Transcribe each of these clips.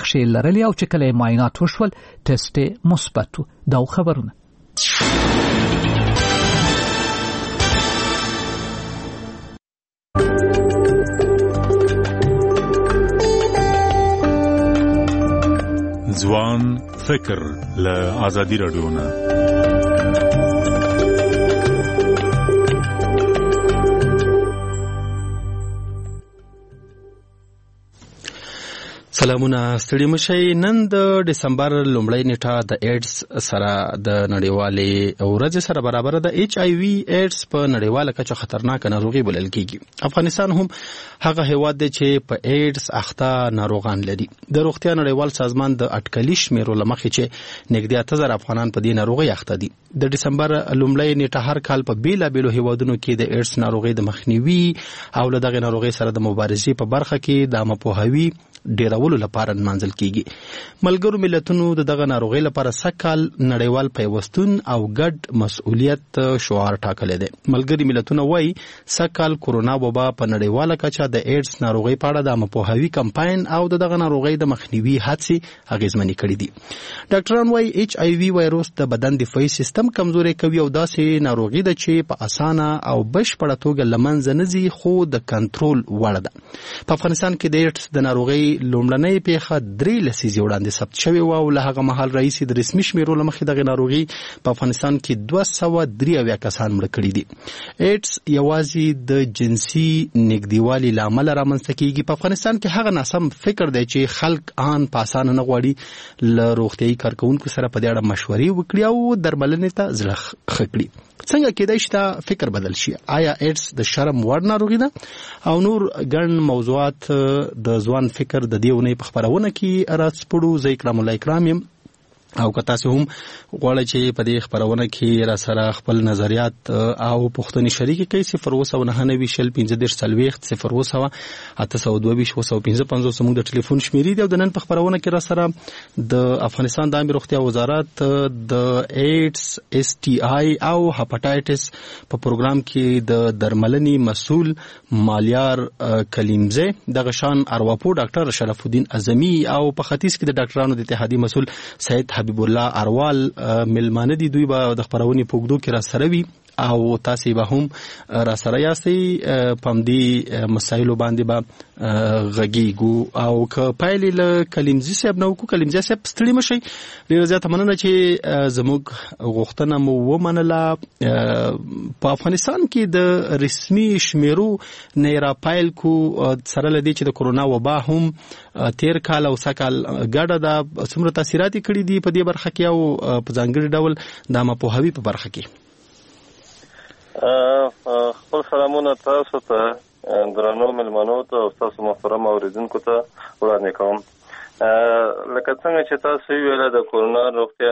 نقشې لرلې او چې کله معاینات وشول ټیسټ مثبت و. دا خبرونه ځوان فکر له آزادی رادیو نه. سلامونه ستړي مشي. نن د دسمبر لومړۍ نیټه د ایډز سره د نړیوالې ورځ سره برابر ده. ایچ آی وی ایډز په نړیواله کچه خطرناک ناروغي بلل کیږي. افغانستان هم هغه هیواد دی چې په ایډز اخته ناروغان لري. د روغتیا نړیوال سازمان د اټکلي شمیرو لمخې چې نږدې 8000 افغانان په دې ناروغي اخته دي. د دسمبر لومړۍ نیټه هر کال په بیلابیلو هیوادونو کې د ایډز ناروغي د مخنیوي او له دغه ناروغي سره د مبارزې په برخه کې د مپوهاوي ډیرولو لپاره منځل کیږي. ملګرو ملتونو دغه ناروغي لپاره سکهال نړیوال پیوستون او ګډ مسؤلیت شعار ټاکلی دی. ملګري ملتونه وایي سکهال کورونا وبا په نړیواله کچه د ایډز ناروغي په اړه د مپوهاوي کمپاین او دغه ناروغي د مخنیوي هڅې اغیزمنې کړې دي. ډاکټران وایي ایچ آی وی وایروس د بدن دفاعي سیستم کمزوري کوي او داسې ناروغي ده چې په اسانه او بشپړه توګه له منځه نه ځي خو د کنټرول وړ ده. په افغانستان کې د ایډز د ناروغي لومړنۍ پیښه 3 لسیزې وړاندې ثبت شوې و او له هغه مهال راهیسې د رسمي شمیرو له مخې دغه ناروغي په افغانستان کې 293 کسان مړه کړي دي. ایډز یوازې د جنسي نږدېوالي له امله رامنځته کیږي. په افغانستان کې هغه ناسم فکر دی چې خلک آن په اسانه نه غواړي له روغتیایي کارکونکو سره په دې اړه مشورې وکړي او درملنې ته زړه ښه کړي. څنګه کېدای شي دا فکر بدل شي؟ آیا ایډز د شرم وړ ناروغي ده؟ او نور ګڼ موضوعات د ځوان فکر د دې ونې په خبرونه کې راځپړو. زه اکرام الله اکرام یم او که تاسو هم غواړئ چې په دې خبرونه کې را سره خپل نظریات او پوښتنې شریک کړئ 09090 1540 090 822 255 زموږ د ټلیفون شمیرې دي او د نن په خبرونه کې را سره د افغانستان د عامه روغتیا وزارت د ایډز اس ټي آی او هپاتایټس په پروګرام کې د درملنې مسول مالیار کلیمزه د غشان ارواپور ډاکټر شرف الدین اعظمي او په ختیځ کې د ډاکټرانو د اتحادیې مسول سید حبیب الله اروال ملمانه دي. دوی به د خبرونې په اوږدو کې را سره وي او تاسو به هم را سره یاستئ په دې مسایلو باندې به غږیږو. او که پایلې له کلیمزي صاحب نو کو کلیمزي صاحب ستړي مشي. ډیره زیاته مننه چې زموږ غوښتنه مو ومنله. په افغانستان کې د رسمي شمیرو نه را پایل کو سره لدی چې د کورونا وبا هم تیر کال او سکهال ګډه د څومره تاثیرات کړي دي په دې برخه کې او په ځانګړي ډول د مپوهاوي په برخه کې. خپل سلامونه تاسو ته درنو ملمنو ته او تاسو محترم اوریدونکو ته وړاندې کوم. لکه څنګه چې تاسو ویل د کورونا روغتیا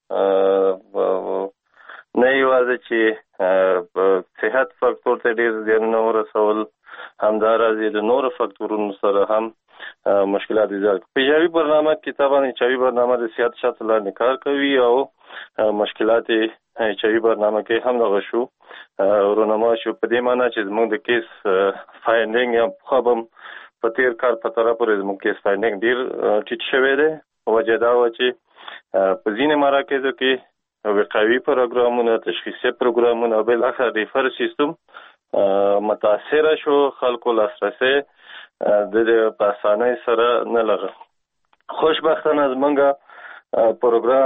نه یوازې چې صحت فاکتور ته ډیر زیان نه ورسول همدارنګه د نورو فاکتورونو سره هم مشکلات ایجاد کوي. په یوې برنامه کې طبعا چوي برنامه د صحت شاته لاندې کار کوي او مشکلات چوي برنامه کې هم دغه شو رونما شو په دې معنی چې زموږ د کیس فایندینګ یا خبم په تیر کال په طرف پورې زموږ کیس فایندینګ ډیر ټیټ شوی دی. وجه دا و چې په ځینې مراکزو کې وقایوي پروګرامونه تشخیصي پروګرامونه او بل اخر ریفر سیستم متاثر شو. خلکو لاسرسي د په اسانۍ سره نه لري. خوشبختانه زمونږ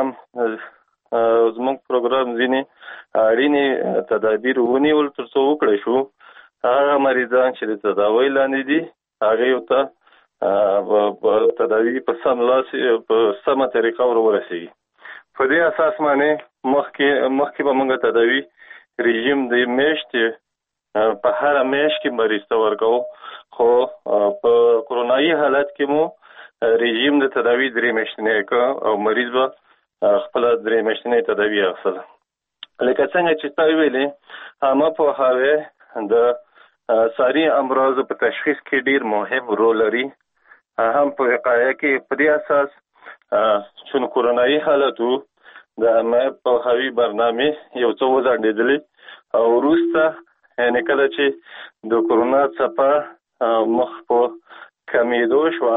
پروګرام ځینې اړینې تدابیر ونیول تر څو وکړای شو هغه مریضان چې د تداوی لاندې دي هغه ته تداوی په سم لاس په سمه طریقه ورسیږي. په دې اساس باندې مخکې به موږ تداوی رژیم د میاشتې په هر میاشت کې مریض ته ورکو خو په کورونایي حالت کې مو رژیم د تداوی 3 میاشتې او مریض به خپل 3 میاشتې تداوی اخلي. لکه څنګه چې تاسو ویلي عامه پوهاوی د ساري امراض په تشخیص کې ډیر مهم رول لري. هم په وقایه کې په دې اساس چې کورونایي حالتو د عامه پوهاوی برنامه یو څو وځانډېدلې او وروسته یعنی کله چې د کورونا څپه مخ په کمیدو شو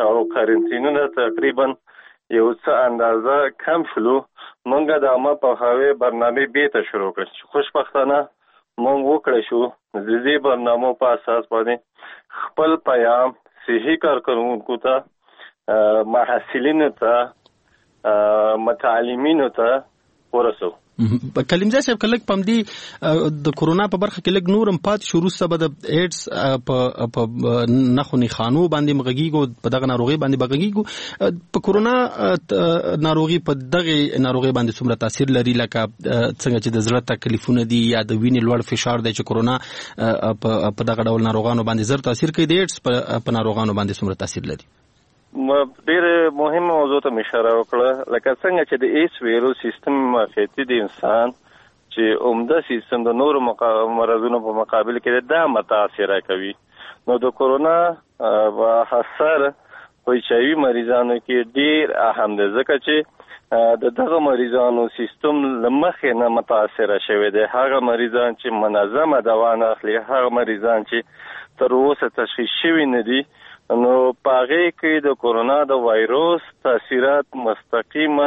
او کارنټینونه تقریبا یو څه اندازه کم شلو، مونږ د عامه پوهاوی برنامه بیرته شروع کړه. خوشبختانه مونږ وکړی شو د دې برنامو په اساس باندې خپل پیغام صحي کارکونکو ته، محصلینو ته، متعلمینو ته ورسو. کلیمزه صاحب کلک پم دی د کورونا په برخه کې لګ نورم پات شروع سبا د ایډز په نخونی خانو باندې مغږیګو په دغه ناروغي باندې بغږیګو. په کورونا ناروغي په دغه ناروغي باندې څومره تاثیر لري، لکه څنګه چې د زړه تکلیفونه دي یا د وینې لوړ فشار دی چې کورونا په دغه ډول ناروغانو باندې زر تاثیر کوي، د ایډز په ناروغانو باندې څومره تاثیر لري؟ ډېر مهمه موضوع ته اشاره وکړه، لکه څنګه چې د ایچ ویروس سیستم معافیتي د انسان چې عمده سیستم د نورو مرضونو په مقابل کې دا متاثره کوي. نو د کورونا اثر په ایچ آی وي مریضانو کې ډېر اهم دی، ځکه چې د دغه مریضانو سیستم له مخې نه متاثره شوی دی. هغه مریضان چې منظمه دوا نه اخلي، هغه مریضان چې تر اوسه تشخیص شوي نه دي، نو پاغې کې د کورونا د وایروس تاثیرات مستقیما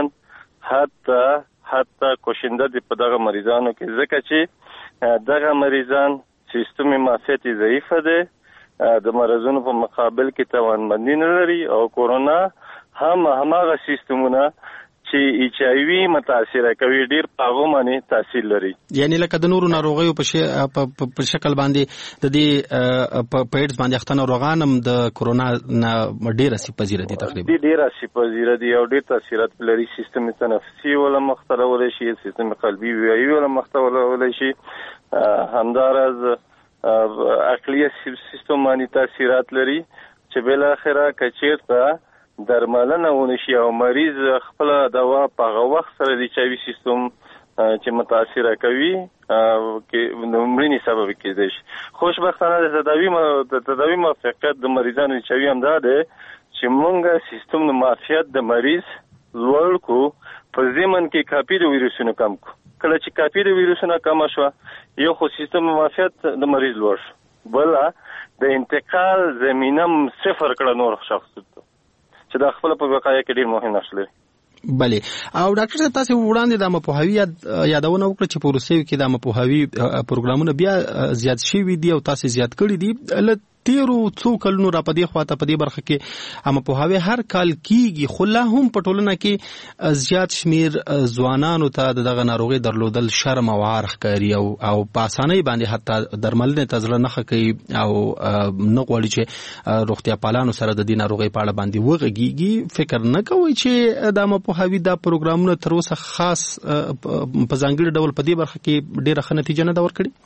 حتی کوشنده دي په دغه مریضانو کې، ځکه چې دغه مریضان سیستم معافیتي ضعیفه دی، د مرضونو په مقابل کې توانمندي نه لري، او کورونا هماغه سیستمونه چې ایچ آی وي متاثره کوي ډیر پاغو باندې تاثیر لري. یعنی لکه د نورو ناروغیو په شکل باندې د دې په ایډز باندې اخته ناروغان هم د کورونا نه ډیر سپزیره دي، تقریبا ډیر سپزیره دي او ډیر تاثیرات لري. سیستم تنفسي ولا مختلول شي، سیستم قلبي ویایي ولا مختلول شي، همدارز عقلي سیستم باندې تاثیرات لري چې بل اخره کچیرته درملنه ونشي او مریض خپل دوا په هغه وخت سره د چاوي سیستم چې متاثره کوي کې نومرني سبب کېدای شي. خوشبختانه د تداوی موافقت د مریضانو چاوي هم ده چې مونږه سیستم د معافیت د مریض لوړ کو، په ضمن کې کاپي د ویروسونو کم کو. کله چې کاپي د ویروسونو کم شو، یو خو سیستم معافیت د مریض لوړ شو، بل د انتقال زمينه صفر کړه نور شخص چې دا خپل په وقایه کې ډیر مهم نقش لري. بله، او ډاکټر صاحب تاسو وړاندې د مپوهاوی یادونه وکړه چې په روسیې کې د مپوهاوی پروګرامونه بیا زیات شوي دي او تاسو زیات کړي دي. له تیرو څو کلونو را پدې خواته پدې برخه کې مپوهاوی هر کال کیږي، خو لا هم په ټولنه کې زیات شمیر ځوانانو ته دغه ناروغي درلودل شرم او عار ښکاري او په اسانۍ باندې حتی درملنې ته زړه نه ښه کوي او نه غواړي چې روغتیا پالانو سره د دې ناروغۍ په اړه باندې وغږیږي. فکر نه کوئ چې د مپوهاوی دا پروګرامونه تر اوسه خاص په ځانګړي ډول په دې برخه کې ډېره ښه نتیجه نه ده ورکړې؟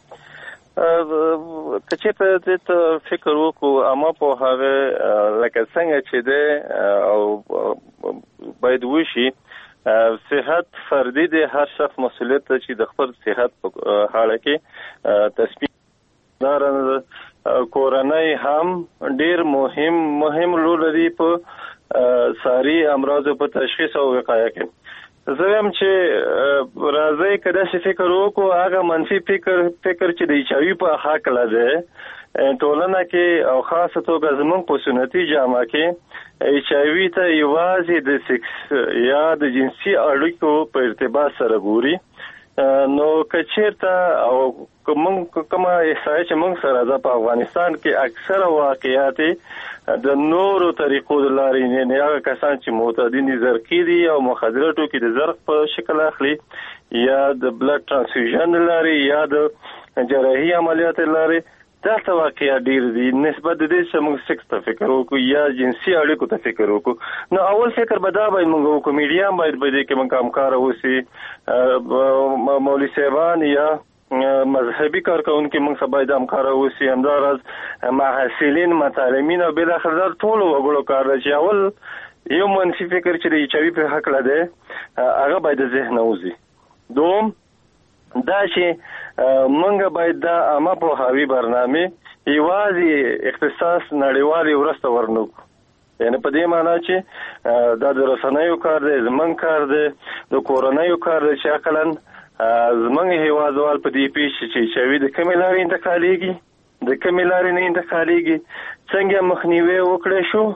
که چېرته ته فکر وکړو اما په هغه لکه څنګه چې ده او باید وشي، صحت فردي دی، هر شخص مسؤلیت ته چې د خپل صحت په حاله کې تصمیم دار. کورنۍ هم ډیر مهم رول لري په ساري امراضو په تشخیص او وقایه کې. زه هم چې راځي کله چې فکر وکړو هغه منفي فکر چې د ایچ آی وي په حق لده ټولنه کې او خاصه توګه زموږ په سنتي جامه کې ایچ آی وي ته یوازې د سیکس یا د جنسي اړیکو په ارتباط سره ګوري. نو کچیرته او کومه احساس چې موږ سره ده په افغانستان کې اکثره واقعیات د نورو طریقو د لارې نه هغه کسان چې معتادین زرقي دي او مخدره ټوکي د زرق په شکل اخلي یا د بلډ ترانسفیوژن لري یا د جراحي عملیات لري، دا واقعیات ډیر دي نسبت د دې چې موږ سیکس ته فکر وکړو یا جنسي اړیکو ته فکر وکړو. نو اول فکر به دا باید موږ وکړو، میډیا باید په دې کې موږ همکار اوسي، مولوي صاحبان یا مذهبي کارکونکي موږ سره باید همکار اوسي، همدارس محصلین، متعلمین او بل اخر ټول وګړو کار دی چې اول یو منفي فکر چې د ایچ آی وي په حق لده هغه باید ذهن وځي. دوم دا چې منګه باید دا عامه پوهاوی برنامه یوازې اختصاص نړیوالي ورسته ورنوکو، یعنی په دې معنی چې دا د رسنیو کار دی، زمونږ کار دی، د کورنیو کار دی چې عقلاً زمونږ هیوادوال په دې پیښې چې ایچ آی وي د کومې لارې انتقالیږي، د کومې لارې نه انتقالیږي، څنګه مخنیوی وکړی شو،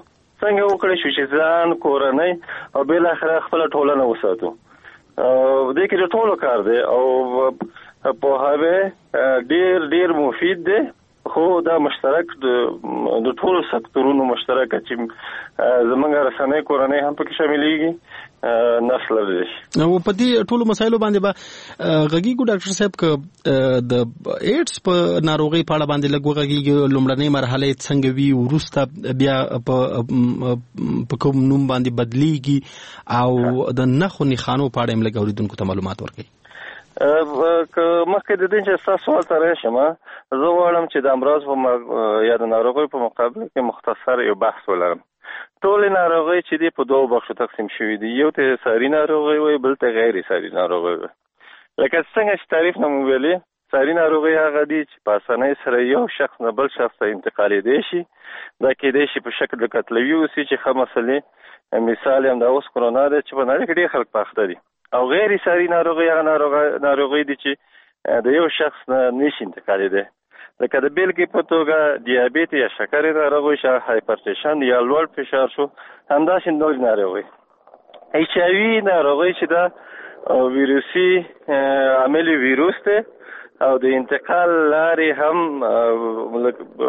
څنګه وکړی شو چې ځان کورنۍ او بل اخر خپل ټولنه وساتو. دې کې ټولو کار دی او په هغه ډیر مفید دی، خو دا مشترک د ټولو سکتورونو مشترک چې زمونږ رسنۍ کورنۍ هم پکې شاملېږي نسل لري. او په دې ټولو مسایلو باندې به غږیږو ډاکټر صاحب ک د ایډز په ناروغي په اړه باندې لږ وغږیږو، لومړنۍ مرحله څنګه وي، وروسته بیا په کوم نوم باندې بدلیږي او د نښو نښانو په اړه هم لږ اورېدونکو ته معلومات ورکړئ. مخکې د دې چې تاسو سوال ته راشم، زه غواړم چې د امراض یا د ناروغۍ په مقابل کې مختصر یو بحث ولرم. ټولې ناروغۍ چې دي په دوه برخو تقسیم شوي دي، یو ته ساري ناروغۍ وي، بل ته غیر ساري ناروغۍ وي. لکه څنګه چې تعریف نه مو ویلي، ساري ناروغۍ هغه دي چې په اسانۍ سره یو شخص نه بل شخص ته انتقالېدی شي. دا کېدای شي په شکل د کتلوي اوسي چې ښه مسلې مثال هم د اوس کرونا دی چې په نړۍ کې ډېر خلک پاخته دي. او غیر ساري ناروغۍ هغه ناروغۍ دي چې د یو شخص نه نشي انتقالېدی، لکه د بیلګې په توګه دیابیت یا شکرې ناروغي شو، هایپرټنشن یا لوړ فشار شو، همداسې نور ناروغۍ. ایچ آی وي ناروغۍ چې دا ویروسي عامل ویروس دی او د انتقال لارې هم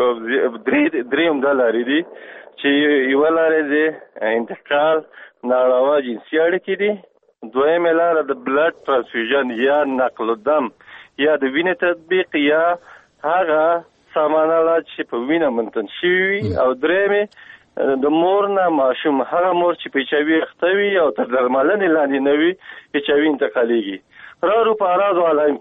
درې عمده لارې دي چې یوه لارې د انتقال ناروا جنسي اړیکې دي، دویمه لاره د بلډ ترانسفیوژن یا نقل الدم یا د وینې تطبیق یا هغه سامانالات چې په وینه منتن شوي، او درېمه د مور نه ماشوم، هغه مور چې په ایچ آی وي اخته وي او تر درملنې لاندې نه وي ایچ آی وي انتقالېږي. راوړو په اعراض او علائم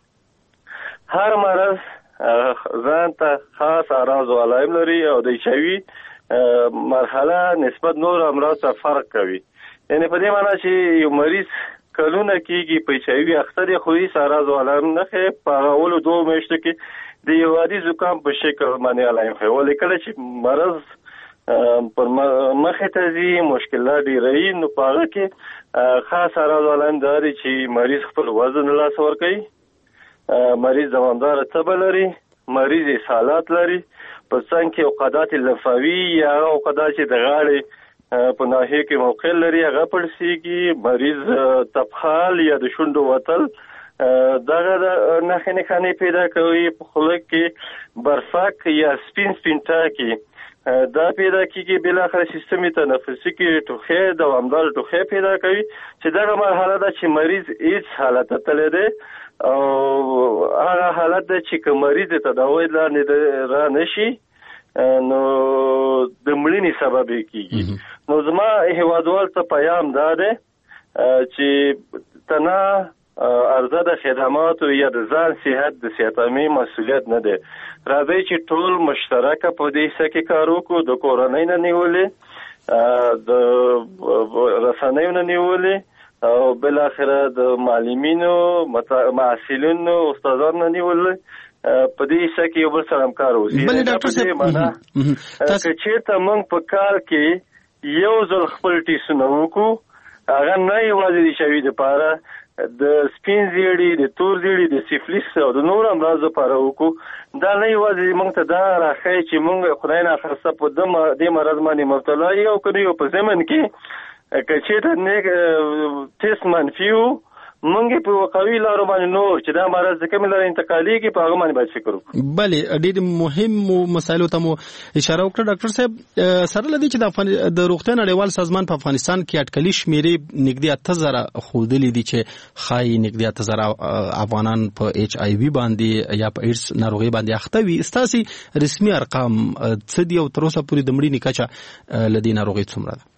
کې هر مرض ځان ته خاص اعراض او علائم لري او د ایچ آی وي مرحله نسبت نور امراض ته فرق کوي. یعنی په دې معنی چې یو مریض کلونه کېږي په ایچ آی وي اخته دی، خو هېڅ اعراض او علائم نه ښیي. په هغه اولو 2 میاشتو کې د یو عادي زکام په شکل باندې علائم ښیي، ولې کله چې مرض پر مخې ته ځي، مشکلات ډېروي، نو په هغه کې خاص اعراض او علائم دا دي چې مریض خپل وزن له لاسه ورکوي، مریض دوامداره تبه لري، مریض اسهالات لري، په څنګ کې عقدات لمفاوي یا عقدات چې د غاړې په ناحیه کې موقع لري هغه پړسېږي، مریض تبخال یا د شونډو وتل دغه نښې نښانې پیدا کوي، په خوله کې برفک یا سپین ټاکي دا پیدا کېږي، بالاخره سیستم تنفسي کې ټوخی، دوامدار ټوخی پیدا کوي چې دغه مرحله ده چې مریض هیڅ حالت ته تللی دی او هغه حالت ده چې که مریض ته دواوی لاندې را نشي نو د مړینې سبب کېږي. نو زما هیوادوال ته پیام دا دی چې تنها عرضه د خدماتو یا د ځان صحت د صحتامي مسؤلیت نه دی، راځئ چې ټول مشترکه په دې حصه کې کار وکړو، د کورنۍ نه نیولې، د رسنیو نه نیولې او بالاخره د معلمینو، محصلینو، استادانو نه نیولې، په دې حصه کې یو بل سره همکار اوسي. بلې ډاکټر صاحب که چېرته موږ په کال کې یو ځل خپل ټیسټونه وکړو، هغه نه یوازې د ایچ آی وي دپاره، د سپین زیړي، د تور زیړي، د سیفلیس او د نور امراضو لپاره وکړو، دا نه یوازې موږ ته دا راښیي چې موږ خدای ناخواسته په دې مرض باندې مبتلا یو، او که نه یو په ضمن کې که چېرته ټیسټ منفي وو، مونږ په وقایوي لارو باندې نور چې دا مرض د کومې لارې انتقالېږي په هغه باندې باید فکر وکړو. بلې ډېر مهم مسایلو ته مو اشاره وکړه ډاکټر صاحب. سره له دې چې د روغتیا نړیوال سازمان په افغانستان کې اټکلي شمېرې نږدې 8000 ښودلې دي چې ښایي نږدې 8000 افغانان په ایچ آی وي باندې یا په ایډز ناروغۍ باندې اخته وي. ستاسې رسمي ارقام څه دي او تر اوسه پورې د مړینې کچه له دې ناروغۍ څومره ده؟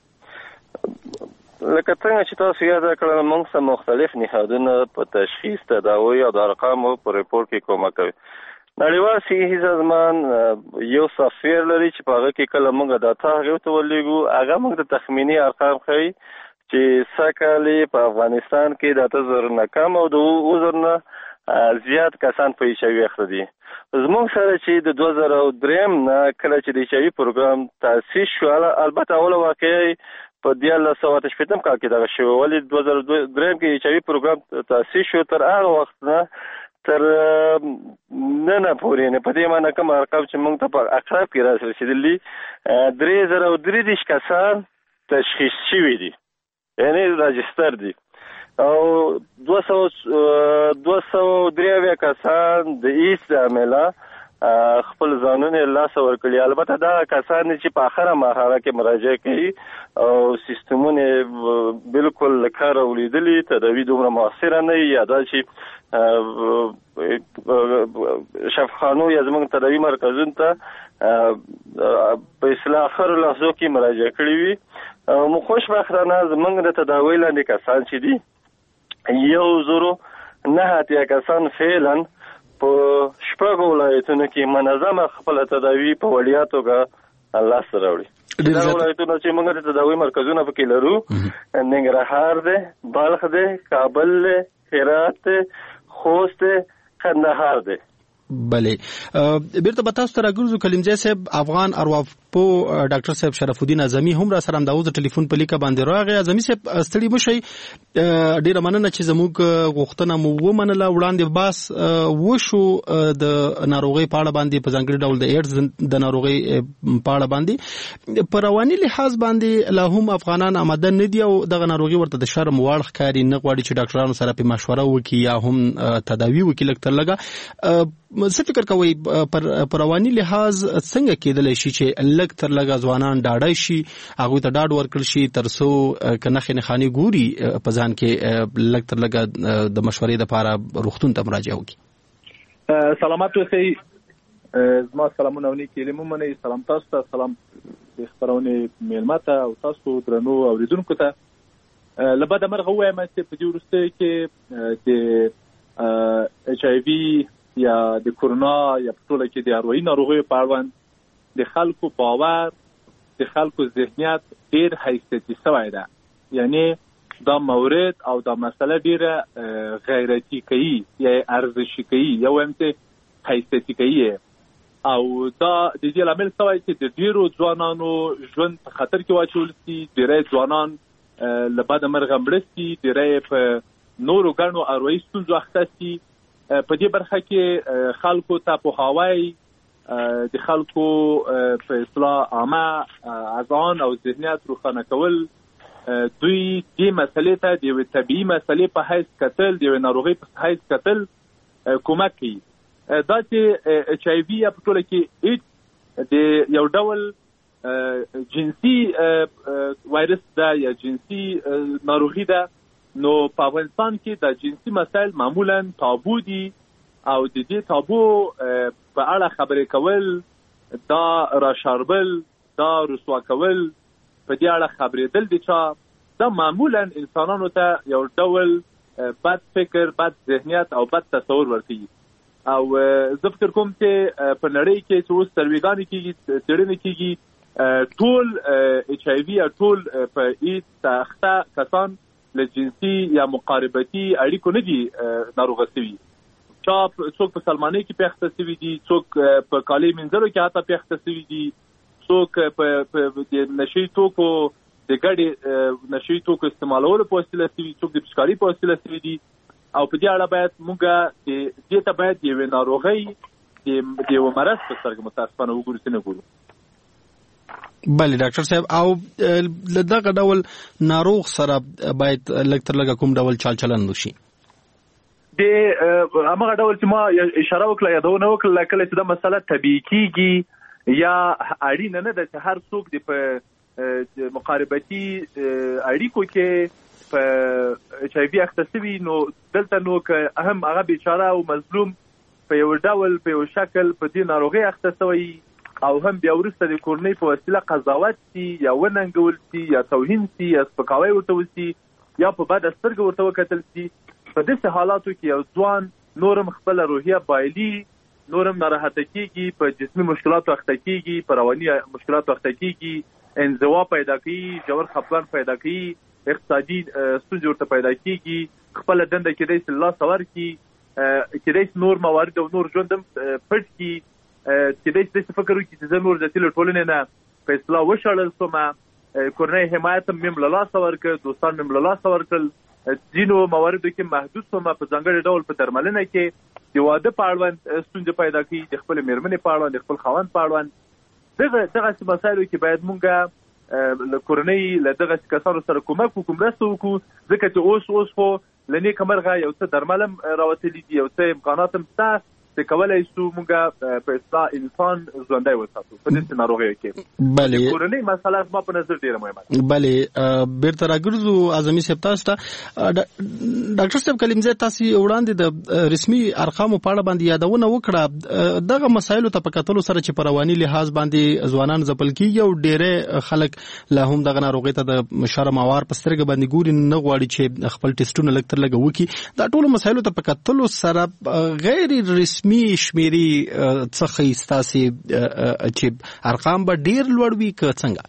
لکه څنګه چې تاسو یاد کړل، موږ سره مختلف نهادونه په تشخیص، تداوی او د ارقامو په ریپورت کې کومک کوي. نړیوال صحي سازمان یو سافټویر لري چې په هغه کې کله موږ ډاټا هغه ته ولېږو، هغه موږ د تخمینی ارقام ښیي چې سکه‌لې په افغانستان کې د 8000 نه کم او د 2000 نه زیات کسان په ایچ آی وي اخته دي. زموږ سره چې د 2003 نه کله چې د ایچ آی وي پروګرام تاسیس شو، البته اوله واقعي په 1988 کال کې دغه شو، ولې 2003 کې ایچ آی وي پروګرام تاسیس شو، تر هغه وخت نه تر نن پورې نه په دې معنی کوم ارقام چې موږ ته په اقرب کې رسېدلي 3033 کسان تشخیص شوي دي، یعنی راجستر دي، او 203 کسان د ایست عامله خپل ځانونه لاس ورکړي. البته دا کسان چې په اخره مرحله کې مراجعه کوي او سیستمونه بالکل لکار ولیدلي، تداوی دومره موثره نه یا دا چې شفاخانو یا زموږ تداوی مرکزونو ته په اصلاح اخر لحظو کې مراجعه کړي وي. مو خوشبختانه زموږ د تداوی لاندې کسان چې دي 1,009 کسان فعلا په شپږو ولایتونو کې منظمه خپل تداوی په وړیا توګه لاسته راوړي. دا ولایتونه چې موږ د تداوی مرکزونه پکې لرو ننګرهار دی، بلخ دی، کابل دی، هرات دی، خوست دی، کندهار دی. بله بیرته به تاسو ته راګرځو. کلیمزی صاحب افغان ارواپو ډاکټر صاحب شرف الدین اعظمي هم را سره همداوز ټلیفون په لیکه باندې راغی. اعظمي صاحب ستړي مشئ، ډیره مننه چې زموږ غوښتنه مو ومنله. وړاندې باس وشو د ناروغۍ په اړه باندې، په ځانګړي ډول د ایډز د ناروغۍ په اړه باندې. په رواني لحاظ باندې لا هم افغانان آماده نه دي او دغه ناروغي ورته د شرم وړ ښکاري، نه غواړي چې ډاکټرانو سره په مشوره وکړي یا هم تداوی وکړي. لږ تر لږه څه فکر کوئ پر رواني لحاظ څنګه کېدلی شي چې لږ تر لږه ځوانان ډاډه شي، هغوی ته ډاډ ورکړل شي تر څو که نښې نښانې ګوري په ځان کې لږ تر لږه د مشورې دپاره روغتون ته مراجعه وکړي؟ سلامت اوسئ. زما سلامونه او نیکې هیلې مو منئ. سلام تاسو ته، سلام د خپرونې میلمه ته او تاسو درنو اورېدونکو ته. له بده مرغه ووایم چې په دې وروستیو کې د HIV یا د کورونا یا په ټوله کې د اروایي ناروغیو په اړوند د خلکو باور، د خلکو ذهنیت ډېر حیثیتي شوی ده. یعنی دا مورد او دا مسله ډېره غیرتي کوي یا ارزشي کوي، یا وایم چې حیثیتي کوي. او دا د دې لامل شوی چې د ډېرو ځوانانو ژوند په خطر کې واچول شي، ډېری ځوانان له بده مرغه مړه شي، ډېری په نورو ګڼو اروایي ستونزو اخته شي. په دې برخه کې خلکو ته پوهاوی، د خلکو په اصلاح عامه اذهان او ذهنیت روښانه کول، دوی دې مسلې ته د یوې طبیعي مسلې په حیث کتل، د یوې ناروغۍ په حیث کتل کومک کوي. دا چې HIV یا په ټوله کې ایډز د یو ډول جنسي وایرس ده یا جنسي ناروغي ده، نو په افغانستان کې د جنسي مسایل معمولا تابو دي او د دې تابو په اړه خبرې کول، دا راشاربل، دا رسوا کول، په دې اړه خبرېدل دي چې دا معمولا انسانانو ته یو ډول بد فکر، بد ذهنیت او بد تصور ورکوي. او زه فکر کوم چې په نړۍ کې چې اوس سروېګانې کېږي، څېړنې کېږي، ټول HIV یا ټول په ایډز اخته کسان له جنسي یا مقاربتي اړیکو نه دي ناروغه شوي. څوک په سلمانۍ کې پیښته شوي دي، څوک په کالي مینځلو کې حتی پیښته شوي دي، څوک په نشهیي توکو د ګډې نشهیي توکو استعمالولو په وسیله شوي، څوک د پشکاري په وسیله شوي دي. او په دې اړه باید موږ دې ته باید د یوې ناروغۍ د یوه مرض په سترګه متاسفانه وګورو چې نه ګورو. بله ډاکټر صاحب، او له دغه ډول ناروغ سره باید لږ تر لږه کوم ډول چال چلند وشي؟ د همغه ډول چې ما اشاره وکړه، یادونه وکړه، کله چې دا مسله طبیعي کېږي یا اړینه نه ده چې هر څوک د په مقاربتي اړیکو کې په HIV اخته شوي، نو دلته نو که هم هغه بیچاره او مظلوم په یو ډول په یو شکل په دې ناروغۍ اخته شوی او هم بیا وروسته د کورنۍ په وسیله قضاوت شي یا وننګول شي یا توهین شي یا سپکاوی ورته وشي یا په بده سترګه ورته وکتل شي، په داسې حالاتو کې یو ځوان نورم خپله روحیه بایلي، نورم ناراحته کېږي، په جسمي مشکلاتو اخته کېږي، په رواني مشکلاتو اخته کېږي، انزوا پیدا کوي، ژور خفګان پیدا کوي، اقتصادي ستونزې ورته پیدا کېږي، خپله دنده کېدای شي له لاسه ورکړي، کېدای شي نور موارد او نور ژوند هم پټ کړي، کېدای شي داسې فکر وکړي چې زه نور ذاتي له ټولنې نه په اصطلاح وشړل شومه، کورنۍ حمایت هم مې له لاسه ورکړ، دوستان مې له لاسه ورکړل، ځینو مواردو کې محدود شومه، په ځانګړي ډول په درملنه کې د واده په اړوند ستونزې پیدا کوي، د خپل مېرمنې په اړوند، د خپل خاوند په اړوند. دغه مسایلو کې باید مونږ له کورنۍ له دغه کسانو سره کومک وکړو، مرسته وکړو، ځکه چې اوس خو له نیکه مرغه یو څه درمل هم راوتلي دي، یو څه امکانات هم شته چې کولی شو مونږ په اصطلاح انسان ژوندی وساتو په داسې ناروغیو کې. بلې کورنۍ مسله زما په نظر ډېره مهمه ده. بلې بیرته راګرځو اعظمي صاحب تاسو ته. ډاکټر صاحب کلیمزی تاسو وړاندې د رسمي ارقامو په اړه باندې یادونه وکړه. دغه مسایلو ته په کتلو سره چې په رواني لحاظ باندې ځوانان ځپل کېږي او ډېری خلک لا هم دغه ناروغۍ ته د شرم اوار په سترګه باندې ګوري، نه غواړي چې خپل ټیسټونه لږ تر لږه وکړي. دا ټولو مسایلو ته په کتلو سره غیر رسمي شمیري څخه ستاسي چې ارقام به ډیر لوړ وي که څنګه؟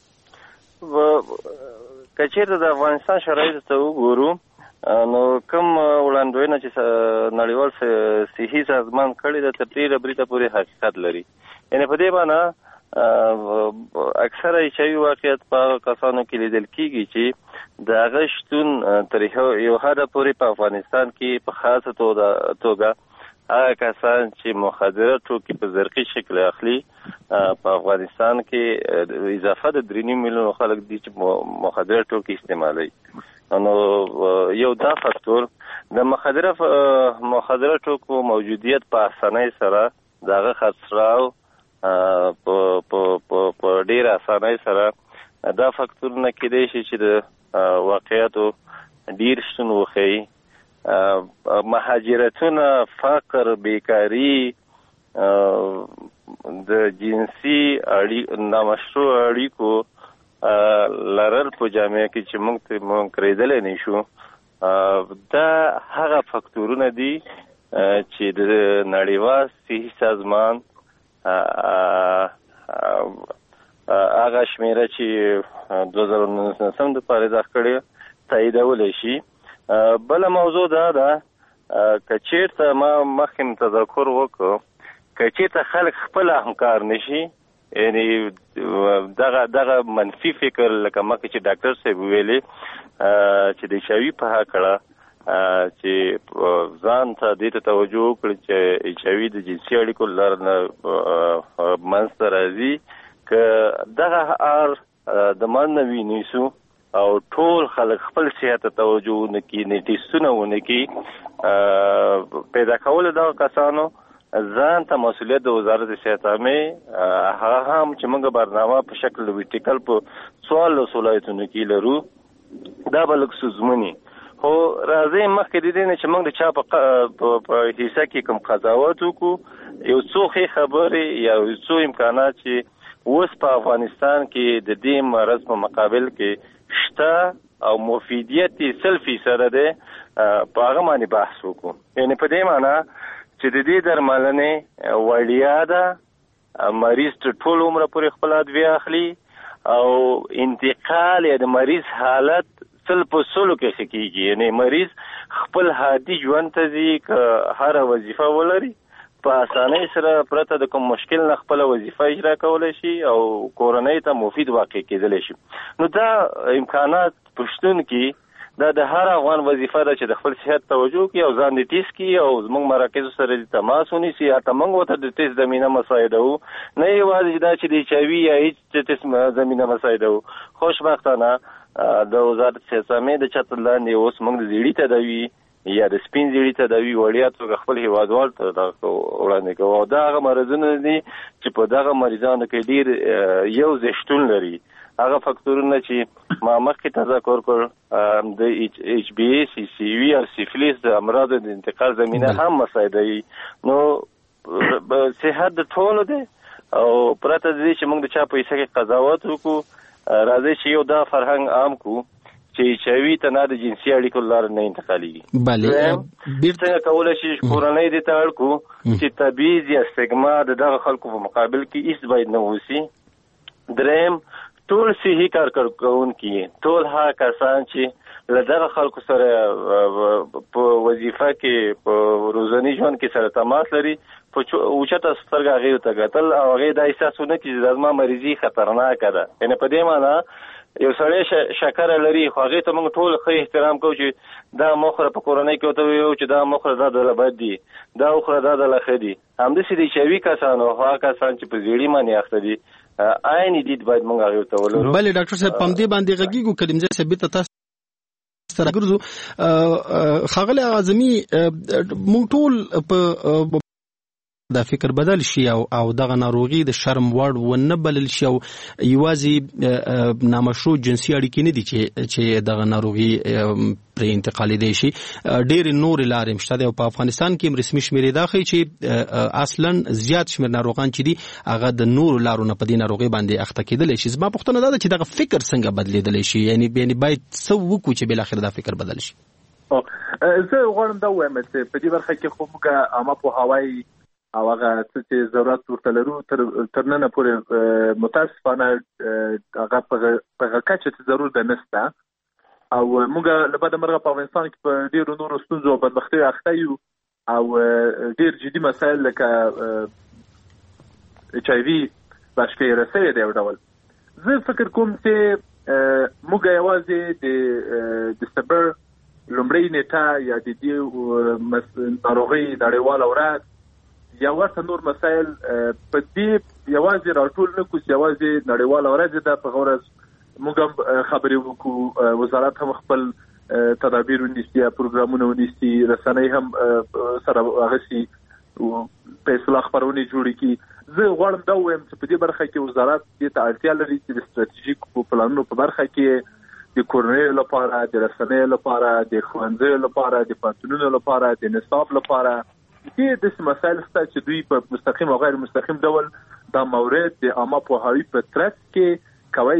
که چیرته د افغانستان شرایطو ته وګورو نو کوم وړاندوینه چې نړیوال صحي سازمان کړې ده تر ډېره بریده پورې حقیقت لري. یعنې په دې معنی اکثره ایچایوي واقعیت په هغه کسانو کې لیدل کېږي چې د هغه شتون تر یو حده پورې په افغانستان کې په خاصه توګه هغه کسان چې مخدره ټوکي په زرقي شکل اخلي په افغانستان کې اضافه د 3.5 میلیون خلک دي چې مخدره ټوکي استعمالوي. نو یو دا فاکتور د مخدره ټوکو موجودیت په اسانۍ سره دغه خرڅلاو په ډېر اسانۍ سره دا فاکتورونه کېدای شي چې د واقعیتو ډېر شتون وښیي. مهاجرتونه، فقر، بیکاری، د جنسي نامشروع اړیکو لرل په جامعه کې چې موږ کړېدلی نه شو، دا هغه فاکتورونه دي چې د نړیوال صحي سازمان هغه شمیره چې 2019 د پاره ځخ کړی تاییدولی شي. بل موضوع دا ده که چیرته ما مخکې تذکر وکړو که چیرته خلک خپل همکار نشي، یعنی دغه منفي فکر لکه مخکې چې ډاکټر صاحب ویلي چې د ایچایوي په هکړه چې ځان ته دې ته توجه وکړي چې ایچایوي د جنسي اړیکو لار نه منځته راځي، که دغه د منځه ونیسو او ټول خلک خپل صحت ته توجه ونه کړي، نه ټیسټونه ونه کړي، پیدا کول دغه کسانو ځان ته مسؤلیت د وزارت صحت عامه هغه هم چې موږ برنامه په شکل ویټیکل په 14 ولایتونو کې لرو، دا به لږ ستونزمني. خو راځئ مخکې د دې نه چې موږ د چا په حصه کې کوم قضاوت وکړو، یو څو ښې خبرې یا یو څو امکانات چې اوس په افغانستان کې د دې مرض په مقابل کې شته او مفیدیت 100% ده، په هغه باندې بحث وکړو. یعنې په دې معنی چې د دې درملنې وړیا ده، مریض تر ټول عمره پورې خپل ادویه اخلي او انتقال یا د مریض حالت 100% کې ښه کېږي. یعنې مریض خپل عادي ژوند ته ځي، که هره وظیفه ولري په اسانۍ سره پرته د کوم مشکل نه خپل وظیفه اجرا کولی شي او کورنۍ ته مفید واقع کېدلی شي. نو دا امکانات پښتون کې دا د هر افغان وظیفه ده چې د خپل صحت توجه کړي او ځان دې ټیسټ کړي او زموږ مراکزو سره د تماس ونیسي، یا موږ ورته د ټیسټ زمینه مساعدوو، نه یوازې دا چې د ایچایوي یا هېڅ ټیسټ زمینه مساعدوو. خوشبختانه د وزارت صحت عامې د چتر لاندې اوس موږ د زیړي تداوي یا د سپین زیړي تداوي وړیا توګه خپل هیوادوال ته وړاندې کوو. او دا هغه مرضونه دي چې په دغه مریضانو کې ډېر یو ځای شتون لري. هغه فاکتورونه چې ما مخکې تذکر کړ د ایچ بی ای، سی سی وي او سیفلیس د امراضو د انتقال زمینه هم مساعدوي. نو صحت د ټولو دی او پرته د دې چې موږ د چا په حصه کې قضاوت وکړو، راځئ چې یو دا فرهنګ عام کړو چې ایچایوي ته نه د جنسي اړیکو لار نه انتقالېږي. بله څنګه کولی شي کورنۍ دې ته اړ کړو چې تبعیض یا سټیګما د دغه خلکو په مقابل کې هېڅ باید نه وسي. دریم ټول صحي کارکوونکي، ټول هغه کسان چې له دغه خلکو سره په وظیفه کې په روزني ژوند کې سره تماس لري، په اوچته سترګه هغې ته کتل او هغې دا احساس ونه کړي چې زما مریضي خطرناکه ده. یعنې په دې معنی یو سړی شکر لري خو هغه ته موږ ټول خو احترام کوو چې دا مخره په کورنۍ کې وته ویو چې دا مخره دا د بد دي دا مخره دا د لخ دي همداسې دي چې وی کسانو هغه کسان چې په زیړی باندې اخته دي عین دي باید موږ هغه ته ولرو. بله ډاکټر صاحب پم دې باندې غږیږو کلمزه ثابت تاسو سره ګرځو خاغلی اعظمي موږ ټول په دا فکر بدل شي او دغه ناروغي د شرم وړ ونه بلل شي او یوازې نامشروع جنسي اړیکې نه دي چې دغه ناروغي پر انتقالي دي شي ډېر نور لارې مشته دي او په افغانستان کې رسمي شمیرې دا ښیي چې اصلا زیات شمیر ناروغان چې دي هغه د نور لارو نه په دې ناروغي باندې اخته کېدلی شي. زما پوښتنه دا ده چې دغه فکر څنګه بدلیدلی شي یعنی باید څه وکړو چې بالاخره دا فکر بدل شي. زه غواړم دا ووایم چې په دې برخه کې خو موږ عامه پوهاوی او هغه چې ضرورت ورته لرو تر نن پورې متاسفانه هغه په کچه چې ضرورت نشته او موږ له بده مرغه په افغانستان کې په ډېرو نورو ستونزو او بدبختیو اخته یو او ډېر جدي مسایل لکه HIV باشکې رسۍ دی یو ډول. زه فکر کوم چې موږ یوازې د دسمبر لومړۍ نیټه یا د دې ناروغۍ نړیواله ورځ یا ورته نور مسایل په دې یوازې راټول نه کوو چې یوازې نړیواله ورځ ده په غرض موږ هم خبرې وکړو وزارت هم خپل تدابیر ونیسي پروګرامونه ونیسي رسنۍ هم سره اغسي په اصلاح خبرونه جوړې کړي. زه غواړم دا ووایم چې په دې برخه کې وزارت دې ته اړتیا لري چې د ستراتیژیکو پلانونو په برخه کې د کورنۍ لپاره د رسنۍ لپاره د ښوونځیو لپاره د پوهنتونونو لپاره د نصاب لپاره دې د مسایل سره چې دوی په مستقیم او غیر مستقیم ډول دا مورد د عامه پوهاوی په ترڅ کې کوي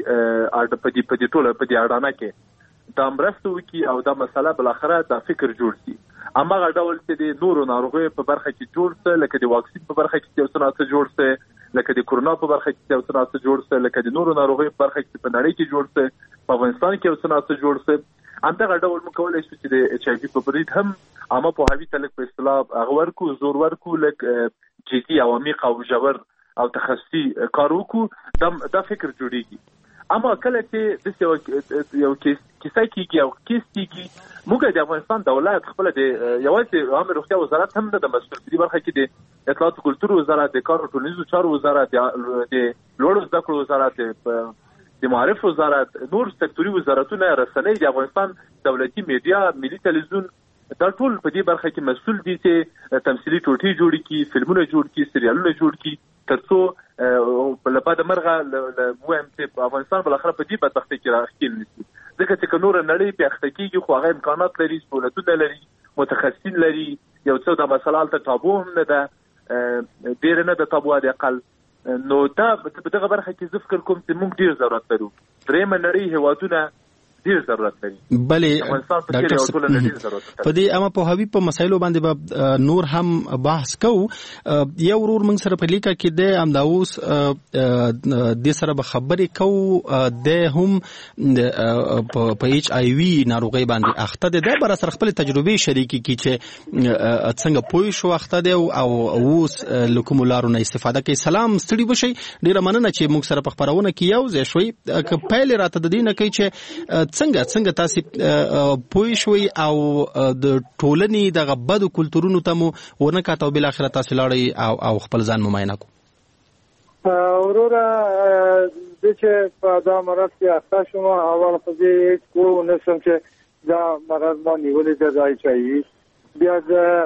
چې په دې ټوله په دې اړه کې دا مرسته وکړي او دا مسله بل اخره دا فکر جوړ شي. امغه ډول چې د نورو ناروغیو په برخه کې جوړ څه لکه د واکسین په برخه کې یو څه جوړ څه لکه د کورونا په برخه کې یو څه جوړ څه لکه د نورو ناروغیو په برخه کې په نړۍ کې جوړ څه په افغانستان کې یو څه جوړ څه همدغه ډول موږ کولای شو چې د HIV په برید هم عامه پوهاوی ته لږ په اصطلاح هغه ورکو زور ورکو لږ جدي او عمیق او ژور او تخصصي کار وکړو دا فکر جوړیږي. اما کله چې یو کیسه کېږي او کیس کېږي موږ د افغانستان دولت خپل د یوازې عامه روغتیا وزارت هم د مسؤل په برخه کې د اطلاعات او کلتور وزارت د کار او ټولنیزو چارو وزارت د لوړو زده کړو وزارت د معارف وزارت نور سکتوري وزارتونه رسنۍ د افغانستان دولتي میډیا ملي تلویزیون دا ټول په دې برخه کې مسؤل دي چې تمثيلي ټوټې جوړ کړي فلمونه جوړ کړي سریالونه جوړ کړي ترڅو په لپاره مرغه مهم چې افغانستان بل اخر په دې بدبختۍ کې راخېل نشي ځکه چې نور نړۍ په اخته کېږي خو هغه امکانات لري سہولتونه لري متخصصین لري یو څه د مسالې ته تابو هم نه ده ډیر نه د تابو د اقل نو دا په دغه برخه کې زه فکر کوم چې موږ ډیر ضرورت لرو درېم نړۍ هوادونه ډیر ضرورت لري. بلې په دې اما په هوی په مسایلو باندې به نور هم بحث کوو. یو ورور موږ سره په لیکه کې د امداوس د سره به خبرې کوو د هم په HIV ناروغي باندې اخته ده بر سره خپل تجربه شریکي کی چې څنګه پوي شو اخته ده او اوس لکومولارو نه استفاده کوي. سلام ستړي بشي ډیره مننه چې موږ سره په خبرونه کې یو ځای شوي ک پهل راته د دینه کوي چې څنګه تاسو پوه شوي او د ټولنې د غبدو کلتورونو ته مو ونه کاته بل اخر تاسو لاړی او خپل ځان مماینه کو اورورا د چې په دا مرض کې اخته شوم اول خو دې کو نسم چې دا مرض باندې ولې ځای چي بیا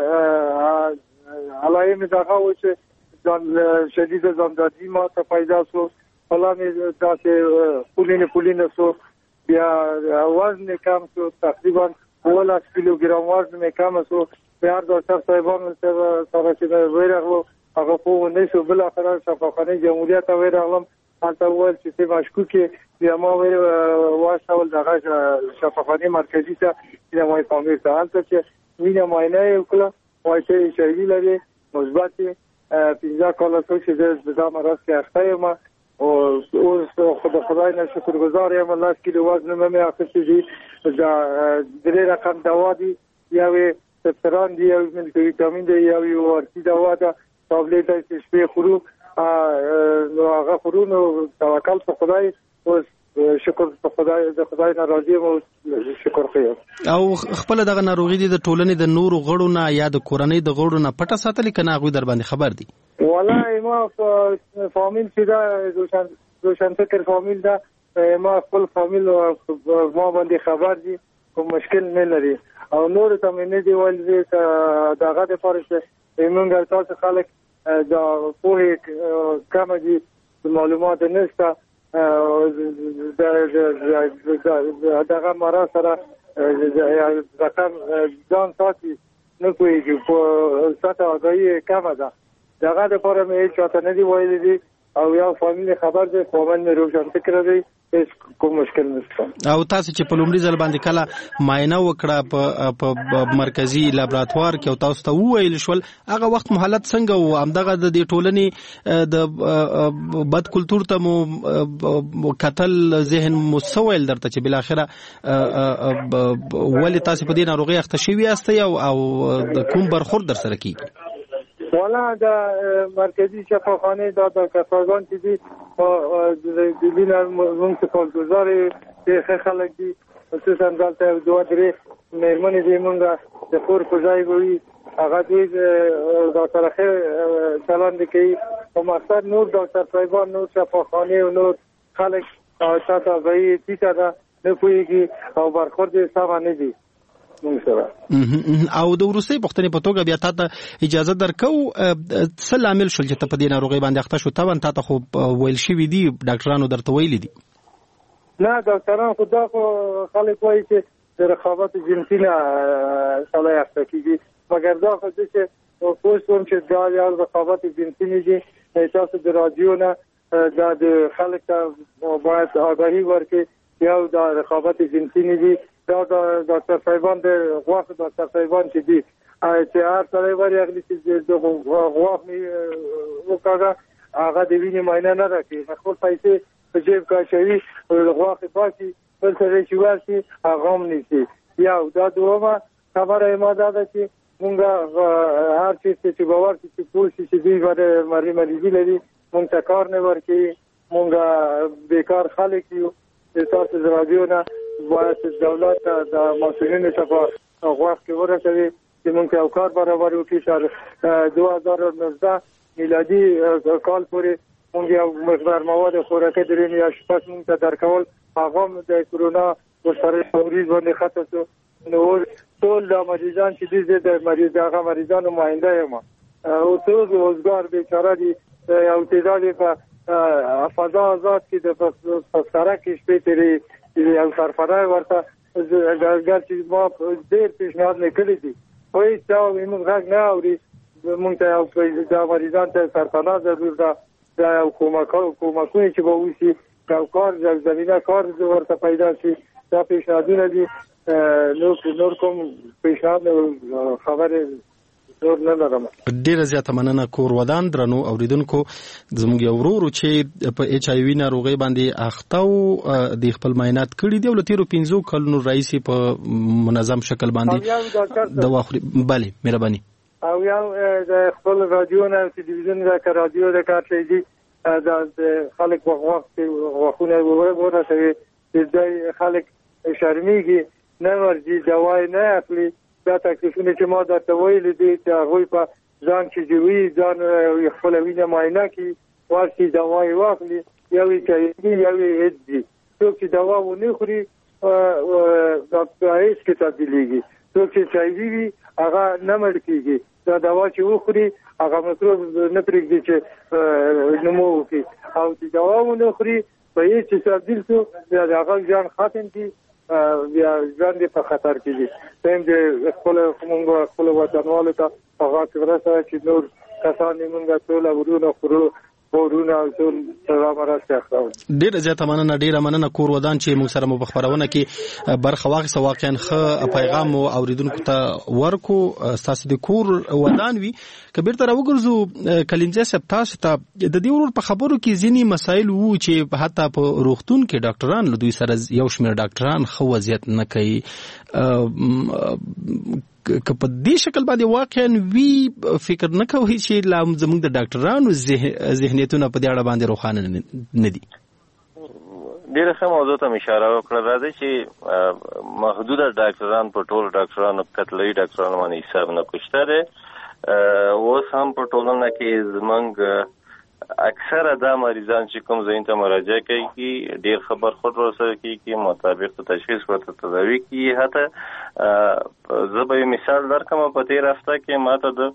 د علائم دغه و چې ځان شدید ځاندادي ما ته پیدا شو فلانه تاسو پولینه سو بیا وزن کم شو تقریبا 12 کیلوګرام وزن کم شو بیا ډاکټر صاحبان سره چې ویراغلو هغه په نشو بل اخر شفاخانه جمهوریت ته ویراغلم حتی ول چې مشکوک بیا ما واشول دغه شفاخانه مرکزی ته د مای فامیل ته انت چې وینه معاینه وکړه وای چې شایي لري مثبت 15 کال چې د مرض کې اخته ما او خدای نه شکرګزار یم الله چې وزن مې اخیستی دا درې رقم دوا دي یا سپران دي یا ویټامین دي یا ورتي دوا ده ټابلیټ چې شپې خورو نو هغه خورو نو توکل په خدای اوس شکر د خدای نه راضي مو شکر کوي. او خپل دغه ناروغي د ټولنې د نورو غړو نه یا د کورنۍ د غړو نه پټه ساتلې کنه هغه در باندې خبر دي؟ والله ما فامیل چې دا روشن فکر فامیل دا ما خپل فامیل ما باندې خبر دي، کوم مشکل نه لري او نور ته مې نه دی ویل دغه د پاره موږ تاسو خلک دا په کوم دي معلومات نشته دغه مرا سره رقم ځان ساتي نه کوي په ساته هغه کومه ده دغه د پاره مې چاته نه دی ویل دي او یو فامیل خبر دی کومن مې روشن فکر دی کوم مشکل نشته. او تاسو چې په لومړي ځل باندې کله معاینه وکړه په مرکزی لابراتوار کې او تاسو ته وویل شول هغه وخت مو حالت څنګه و؟ همدغه د دې ټولنې د بد کلتور ته مو قتل ذهن مو سویل درته چې بل اخره ولې تاسو په دې ناروغي اخته شوی یاستئ او د کوم برخورد در سره کیږي؟ والا د مرکزی شفاخانه د کارګران چې دي د دینه منسپال گزاري چې خلک دي خصوصا دلته دوه درې مېرمنې دي مونږه د کور په ځای وي هغه دې ډاکټر خیر چلند کوي او مقصد نور ډاکټر صاحبان نور شفاخانه او نور خلک تاسو غوي چې دا نه کوي او برخورد سم نه دي او د وروستي پښتنې په توګه بیا تاسو اجازه درکو څه لامل شول چې ته په دې ناروغي باندې اخته شو؟ تاسو خو ویل شوی دي ډاکټرانو درته ویلي دي؟ نه ډاکټرانو خو دا خلک وایي چې د رقابت جنسي نه سړی اخته کیږي، مګر دا خو چې پوښتنه چې دا یو رقابت جنسي نه دي تاسو د رادیو نه د خلک ته باید آگاهی ورکړي یو د رقابت جنسي نه دي دا ډاکټر صاحبان د غواخ ډاکټر صاحبان چې دي چې هر څه لري هغه چې د غواخ نه وکړه هغه د وینې معاینه نه راکړي خپل پیسې په جیب کې شوی غواخ پاتې بل څه چې ورسي هغه هم نشي. یا دا دومره خبره ما ده چې مونږ هر چې باور چې پولیس چې دی باندې مریضي لري مونږ ته کار نه ورکړي، مونږ بیکار خلک یو تاسو رادیو نه باید دولت د مسؤلینو ته په غوښ کې ورسوي چې موږ یو کار برابر وکړي چې 2019 میلادي کال پورې موږ یو مقدار مواد خوراکي درې میاشتې پس موږ ته درکول هغه د کرونا ورسره مریض باندې خطر شو نو ټول د مریضان چې د مریض هغه مریضانو ماینده یم او ټول روزګار بیچاره دي او تعداد په فضا آزاد کې د پسکاره کې شپې تیرې یو سرفرای ورته ګر چې ما ډېر پیشنهاد نکړی دي خو هیڅ چا موږ غږ نه اوري موږ ته یو د مریضان ته سرپناه ضرور ده دا یو کومکونه چې به وشي یو کار زمینه کار ورته پیدا شي دا پیشنهادونه دي نور کوم پیشنهاد خبره ډیره زیاته مننه. کور ودان درنو اوریدونکو زموږ یو ورور چې په ایچ ای وی ناروغي باندې اخته او د خپل معاینات کړي دی او لتیرو 15 کلونو رئیسي په منظم شکل باندې دوا خوري. بله مهرباني. او یو د خپل رادیو نه ټلویزیون دا رادیو د کارت دی د خلک وغوښونه ورته چې خلک شرمېږي نه ورځي دواي نه اخلي دا تکلیفونه چې ما درته ویلي دي چې هغوی په ځان چې جوړي ځان خپل وینه معاینه کړي ورسي دواي واخلي یو چې یو هدي څوک چې دوا ونه خوري ډاکټر هیڅ کې تبدیلېږي څوک چې چایوي هغه نه مړ کېږي دا دوا چې وخوري هغه مکروب نه پرېږدي چې نمو وکړي او چې دوا ونه خوري په هیڅ چې تبدیل شو بیا د هغه ځان ختم کړي بیا ځان دې په خطر کې دي تم دې خپل وطنوالو ته هغه څنګه چې نور کسان موږ ټول ورونه خورو ورونه ټول سلام راځي. ډیره زیاته مننه. ډیره مننه کور ودان چې موږ سره مو په خبرونه کې برخه واخیسته. واقعا ښه پیغام مو اوریدونکو ته ورکو. تاسو د کور ودان وي کبیر تر وګرځو کلمزه صاحب تاسو ته د دې ورور په خبرو کې ځینی مسایل وو چې حتی په روغتون کې ډاکټران له دوی سره یو شمېر ډاکټران خو وضعیت نه کوي که په دې شکل باندې واقعا وی فکر نه کوي چې لا زموږ د ډاکټرانو ذهنیتونه په دې اړه باندې روښانه نه دي. ډیره ښه موضوع ته اشاره وکړه. راځي چې محدوده ډاکټران په ټول ډاکټرانو قتلي ډاکټرانو باندې حساب نه کوشته ده. اوس هم په ټولنه کې زمونږ اکثره دا مریضان چې کوم ځای ته مراجعه کوي ډیر خبر خود ورسره کوي مطابق تشخیص ورته تداوی کوي. حتی زه به مثال درکم په تیر هفته کې ماته د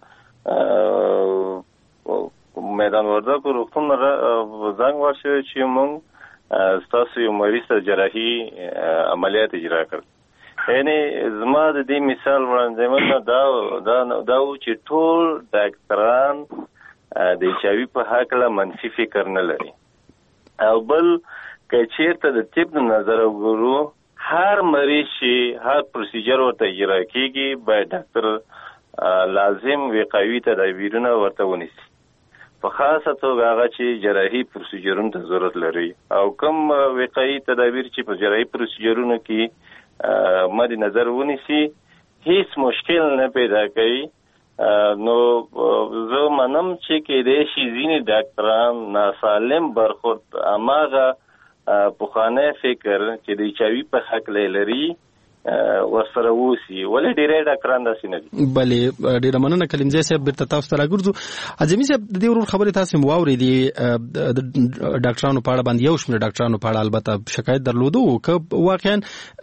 میدان وردګو روغتون زنګ ورشوی چې موږ ستاسو یو مریض ته جراحي عملیات اجرا کړ. یعنی زما د دې مثال وړاندې دا و چې ټول ډاکټران د ایچایوي په هکله منفي فکر نه لري. او بل که چیرته د طب نظر وګورو هر مریض چې هر پروسیجر ورته اجرا کیږي باید ډاکټر لازم وقایوي تدابیرونه ورته ونیسي، په خاصه توګه هغه چې جراحي پروسیجرونو ته ضرورت لري او کوم وقایي تدابیر چې په جراحي پروسیجرونو کې مد نظر ونیسي هیڅ مشکل نه پیدا کوي. نو زه منم چې کېدای شي ځینې ډاکټران ناسالم برخورد هماغه پخوانی فکر چې د ایچایوي په هکله لري ورسره ووسي، ولې ډېری ډاکټران داسې نه دي. بلې ډېره مننه کلیمزی صاحب، بیرته تاسو ته راګرځو. اعظمي صاحب د دې ورور خبرې تاسې مو واورېدې د ډاکټرانو په اړه باندې یو شمېر ډاکټرانو په اړه البته شکایت درلوده که واقعا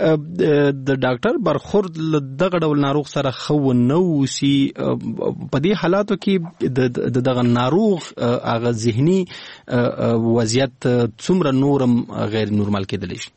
د ډاکټر برخورد له دغه ډول ناروغ سره ښه ونه اوسي په دې حالاتو کې د دغه ناروغ هغه ذهني وضعیت څومره نورم غیر نورمال کېدلی شي؟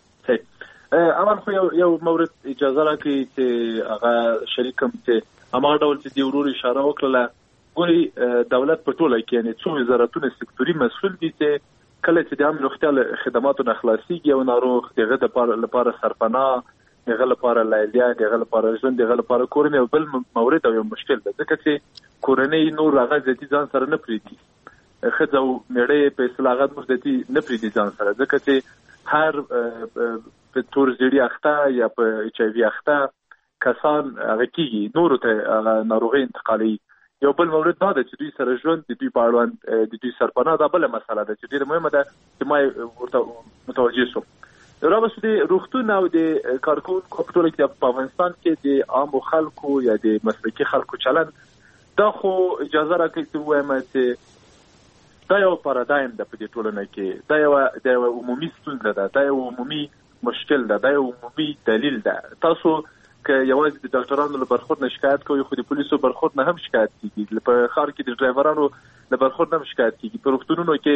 اول خو یو مورد اجازه راکړئ چې هغه شریکم چې هماغه ډول چې د ورور اشاره وکړله، ګوري دولت په ټوله کې یعنې څو وزارتونه سکتوري مسؤل دي چې کله چې د عامه روغتیا خدماتو نه خلاصېږي یو ناروغ د هغه لپاره سرپناه، د هغه لپاره لیلیه، د هغه لپاره ژوند، د هغه لپاره کورنۍ او بل مورد او یو مشکل ده، ځکه چې کورنۍ نور هغه ذاتي ځان سره نه پرېږدي، ښځه او مېړه په اصطلاح هغه نور ذاتي نه پرېږدي ځان سره، ځکه چې هر په تور زیړي اخته یا په ایچ آی وي اخته کسان هغه کېږي نورو ته ناروغي انتقالوي. یو بل مورد دا ده چې دوی سره ژوند، د دوی په اړوند د دوی سرپناه، دا بله مسله ده چې ډېره مهمه ده چې ما ورته متوجه شوم. راوسو د روغتون او د کارکوونکو په ټوله کې په افغانستان کې د عامو خلکو یا د مسلکي خلکو چلند دا خو اجازه راکړئ چې ووایم چې دا یو پارادایم ده په دې ټولنه کې، دا یو عمومي ستونزه ده، دا یو عمومي مشکل ده، دا یو عمومي دلیل ده. تاسو که یوازې د ډاکټرانو له برخورد نه شکایت کوئ خو د پولیسو برخورد نه هم شکایت کیږي، په ښار کې د ډرایورانو له برخورد نه هم شکایت کیږي، په روغتونونو کې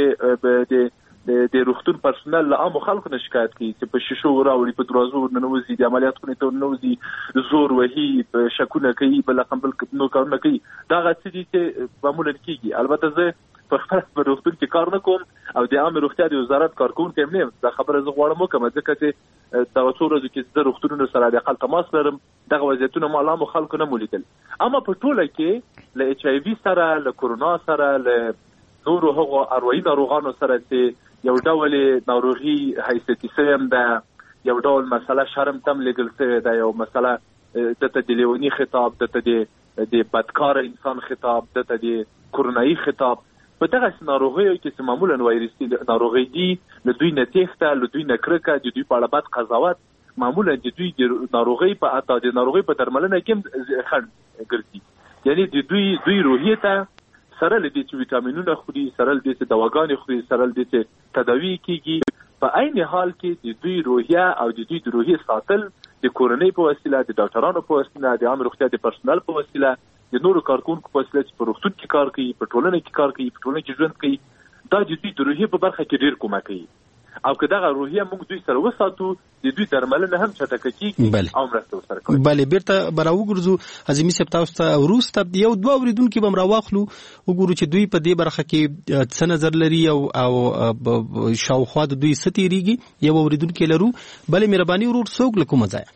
د روغتون پرسونل له عامو خلکو نه شکایت کوي چې په شیشو راوړي، په دروازو ورننوځي، د عملیات خونې ته ورننوځي، زور وهي، شکونه کوي، بل رقم بل نور کارونه کوي. دا هغه څه دي چې معمولا کیږي. البته زه په خپل په روغتون کې کار نه کوم او د عامه روغتیا د وزارت کارکوونکی هم نه یم، دا خبره زه غواړم وکړم ځکه چې دغه څو ورځو کې زه روغتونونو سره د اقل تماس لرم، دغه وضعیتونه ما له عامو خلکو نه مو لیدل. اما په ټوله کې له ایچ آی وي سره، له کورونا سره، له نورو هغو اروایي ناروغانو سره چې یو ډول ناروغي حیثیتي شوې هم ده، یو ډول مسله شرم تم لګل شوې ده، یو مسله دته د لیوني خطاب، دته د بدکار انسان خطاب، دته د کورونایي خطاب. په دغه ناروغیو کې چې معمولا وایرسي ناروغي دي، له دوی نه تېښته، له دوی نه کرکه، د دوی په اړه بد قضاوت، معمولا د دوی د ناروغۍ په درملنه کې خنډ ګرځي. یعنی د دوی روحیې ته سره له دې چې ویټامینونه خوري، سره له دې چې دواګانې خوري، سره له دې چې تداوی کیږي، په عین حال کې د دوی روحیه او د دوی د روحیې ساتل د کورنۍ په وسیله، د ډاکټرانو په وسیله، د عامه روغتیا د پرسونل په وسیله، د نورو کارکونکو په وسیله چې په روغتون کې کار کوي، په ټولنه کې کار کوي، په ټولنه کې ژوند کوي، دا د دوی د روحیې په برخه کې ډېر کومک کوي. او که دغه روحیه موږ دوی سره وساتو، د دوی درملنه هم چټکه کیږي او مرسته ورسره کوي. بله، بیرته به راوګرځو. اعظمي صاحب تاسو ته وروسته یو دوه اورېدونکي به هم راواخلو، وګورو چې دوی په دې برخه کې څه نظر لري او شاوخوا د دوی څه تېرېږي. یو اورېدونکي لرو. بلې مهرباني ورور څوک له کومه ځایه؟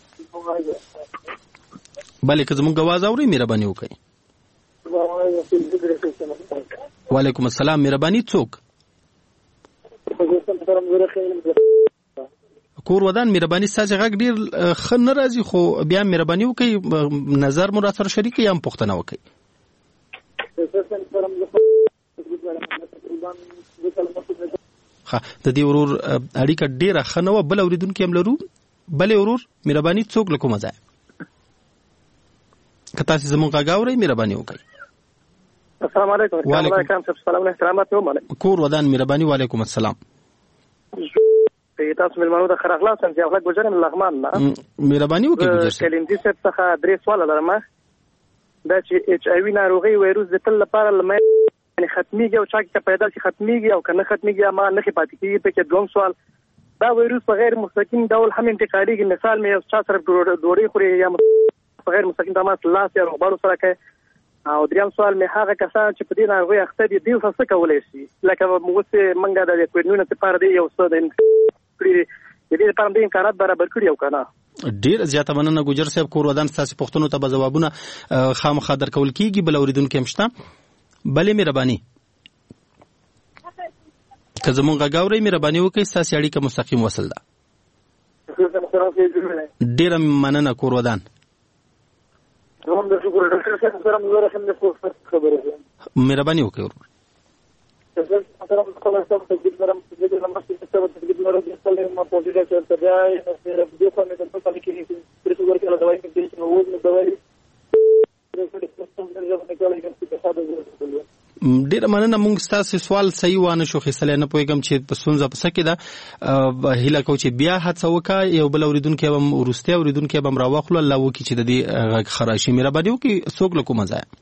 بلې که زموږ اواز اورئ مهرباني وکړئ. وعلیکم السلام. مهرباني څوک؟ کور ودان. مهرباني ستاسې غږ ډېر ښه نه راځي، خو بیا مهرباني وکړئ نظر مو را سره شریک کړئ یا هم پوښتنه وکړئ. د دې ورور اړیکه ډیره ښه نه وه. بل اوریدونکي هم لرو. بلې ورور مهرباني څوک له کومه ځایه که تاسې زموږ غږ اورئ مهرباني وکړئ. السلام علیکم. وعلیکم السلام احترامات ومنه کور ودان مهرباني. وعلیکم السلام. تاسو ملمنو د خیر اخلاص څنګه اخلاق ګجر من لغمان نه مهرباني وکړئ. ګجر صاحب کلیم دې څخه درې سوال لرم. دا چې ایچ آی وی ناروغي وایروس د تل لپاره لمه یعنی ختميږي او چا کې پیدا شي ختميږي او کنه ختميږي ما نه پاتې کیږي. په کې دوم سوال دا وایروس په غیر مستقیم ډول هم انتقاليږي. مثال مې یو چا سره ډوډۍ خوري یا په غیر مستقیم ډول لاس یا روغبړ سره کوي. او دریم سوال مې هغه کسان چې په دې ناروغي اخته دي دوی څه کولای شي لکه موږ منګه د کوډینو لپاره دی یو څه د دې لپاره د امکانات برابر کړی او کنه. ډیر زیاته مننه ګجر صاحب. کور ودان تاسو پښتنو ته به جوابونه خامخا درکول کیږي. بل اوریدونکو هم شته. بلې مهرباني که زموږ غږ اورئ مهرباني وکړئ. ستاسو اړیکه مستقیم وصل ده. ډیره مننه کور ودان. مهرباني وکړئ ورور. ډیره مننه. موږ ستاسو سوال صحیح وانه شو خېسلی نه پوهېږم چې په ستونزه په څه کې ده. هیله کوو چې بیا هڅه وکړه. یو بل اوریدونکی به هم وروستی اوریدونکی به هم راواخلو. الله وکړي چې د دې غږ ښه راشي. مهرباني وکړئ څوک له کومه ځایه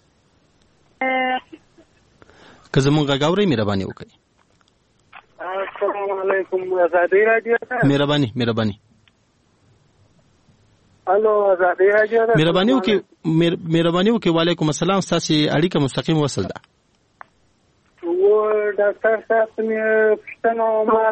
که زموږ غږ اورئ مهرباني وکړئ. السلام علیکم. ازادي راډیو مهرباني الو ازادي راډیو مهرباني وکړئ. وعلیکم السلام. ستاسو اړیکه مستقیم وصل ده. و ډاکټر صاحب مې پښتنه عمل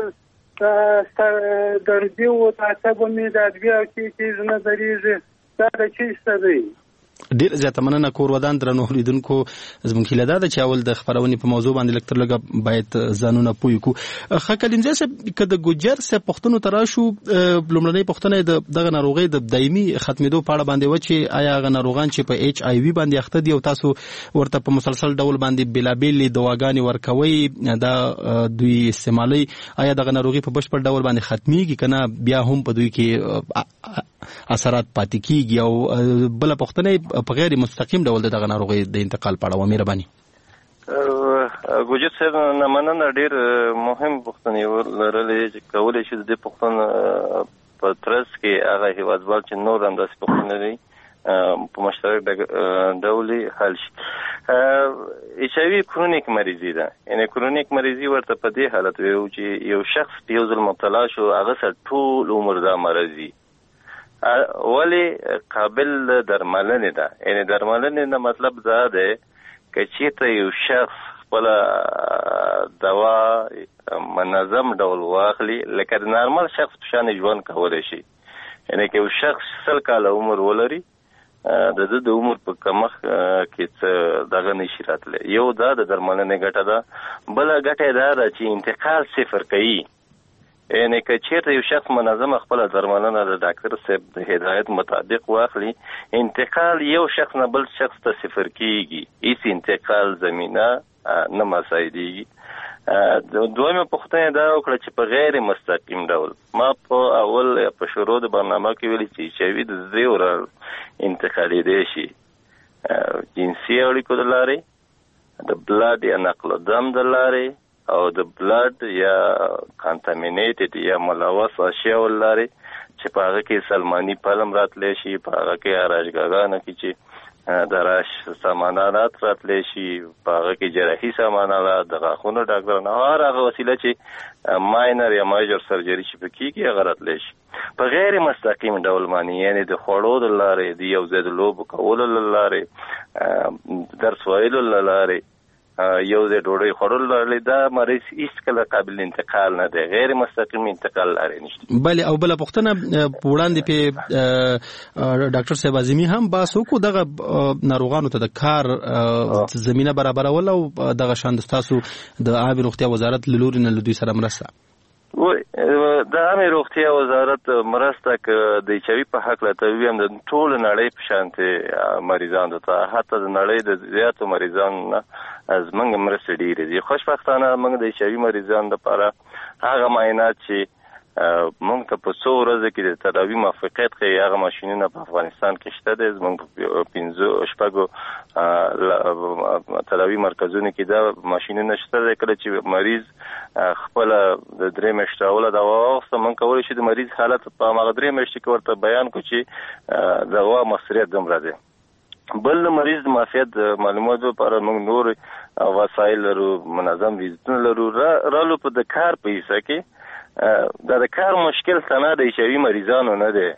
دردي و تعصب مې د ادویه کې نه درېږي. دا د چی څه دی؟ ډیر زیاته مننه کور ودان. درنو اوریدونکو زموږ هیله ده چې اول د خبرونې په موضوع باندې لکتر لګه باید ځانونه پوي کو. خکلینځه صاحب که د ګجر صاحب پښتنو تراشو لومړنۍ پښتنه دغه ناروغي د دایمي ختمېدو په اړه باندې و چې آیا هغه ناروغان چې په ایچ آی وی باندې اخته دي او تاسو ورته په مسلسل ډول باندې بلابل دواګانې ورکوي دا دوی استعمالي آیا دغه ناروغي په بشپړ ډول باندې ختميږي کنه بیا هم په دوی کې اثرات پاتې کیږي او بل پښتنه په غیر مستقیم ډول دغه ناروغي د انتقال په اړه مهرباني. ګوجر صاحب نه مننه. ډیر مهم پښتنې ولرلې چې کولای شي د پښتون په ترڅ کې هغه هیوادوال چې نور هم داسې پښتنې دي په مشترک ډول حل شي. ایچ آی وی کرونیک مریضي ده. یعنی کرونیک مریضي ورته په دې حالت وي چې یو شخص په یو ځل مبتلا شو هغه سره ټول عمر دا مرضي ولی قابل درملنې ده. یعنی درملنې نه مطلب دا ده که چېرته یو شخص خپل دوا منظم ډول واخلي لکه د نارمل شخص په شان ژوند کولی شي. یعنی که یو شخص 100 کاله عمر ولري د عمر په کمښت کې څه دغه نشي راتلی. یو دا د درملنې ګټه ده. بله ګټه دا ده چې انتقال صفر کوي. یعنی که چیرته یو شخص منظم خپل درملنه د ډاکټر صاحب د هدایت مطابق واخلي انتقال یو شخص نه بل شخص ته صفر کیږي. هیڅ انتقال زمینه نه مساعدېږي. دویمه پوښتنه دا وکړه چې په غیر مستقیم ډول ما په اول په شروع د برنامه کې ویلي چې ایچ آی وی د زیور انتقالېدی شي جنسي اړیکو د لارې د بلاد یا نقل دم د لارې او د بلاد یا کانټامینیټډ یا ملوث اشیاء لري چې په هغه کې سلمانی پلم راتلی شي په هغه کې اراشګاګانو کې چې دراش سامانات راتلی شي په هغه کې جراحي سامانات د غاښونو ډاکټرانو هر هغه وسیله چې ماینر یا میجر سرجري چې پکې کې هغه راتلی شي په غیر مستقیم ډول باندې یعنی د خوړو د لارې د یو ځای د لوبو کولو له لارې درس ویلو له لارې یو د ډوډۍ خوړل لري دا مریض هیڅ کله قابل انتقال نه دی. غیر مستقیم انتقال لري نشته. بله او بل پښتنه وړاندې په ډاکټر صاحب اعظمي هم باسو کو دغه ناروغانو ته د کار زمينه برابرول او دغه شاند تاسو د عامه روغتیا وزارت لوري نه لدوی سره مرسته د عامه روغتیا وزارت مرسته ک د ایچ آی وی په حق لته ویم د ټول نړۍ په شانته مریضانو ته حتی د نړۍ د زیاتو مریضانو از منګ مرسته ډیره دي. خوشبختانه موږ د ایچ آی وی مریضانو لپاره هغه معاینات چې موږ ته په څو ورځې کې د تداوی موافقت کوي هغه ماشینونه په افغانستان کې شته دي. زموږ شپږو تداوی مرکزونو کې دا ماشینونه شته دي. کله چې مریض خپل د 3 میاشتې اوله دوا واخیسته موږ کولی شو د مریض حالت په هغه 3 میاشتې کې ورته بیان کړو چې دوا مؤثریت دومره دی. بل مریض د معافیت معلوماتو لپاره موږ نور وسایل لرو، منظم ویزیټونه لرو. رالو په د کار په حصه کې دا د کار مشکل څنګه د ایچایوي مریضانو نه دی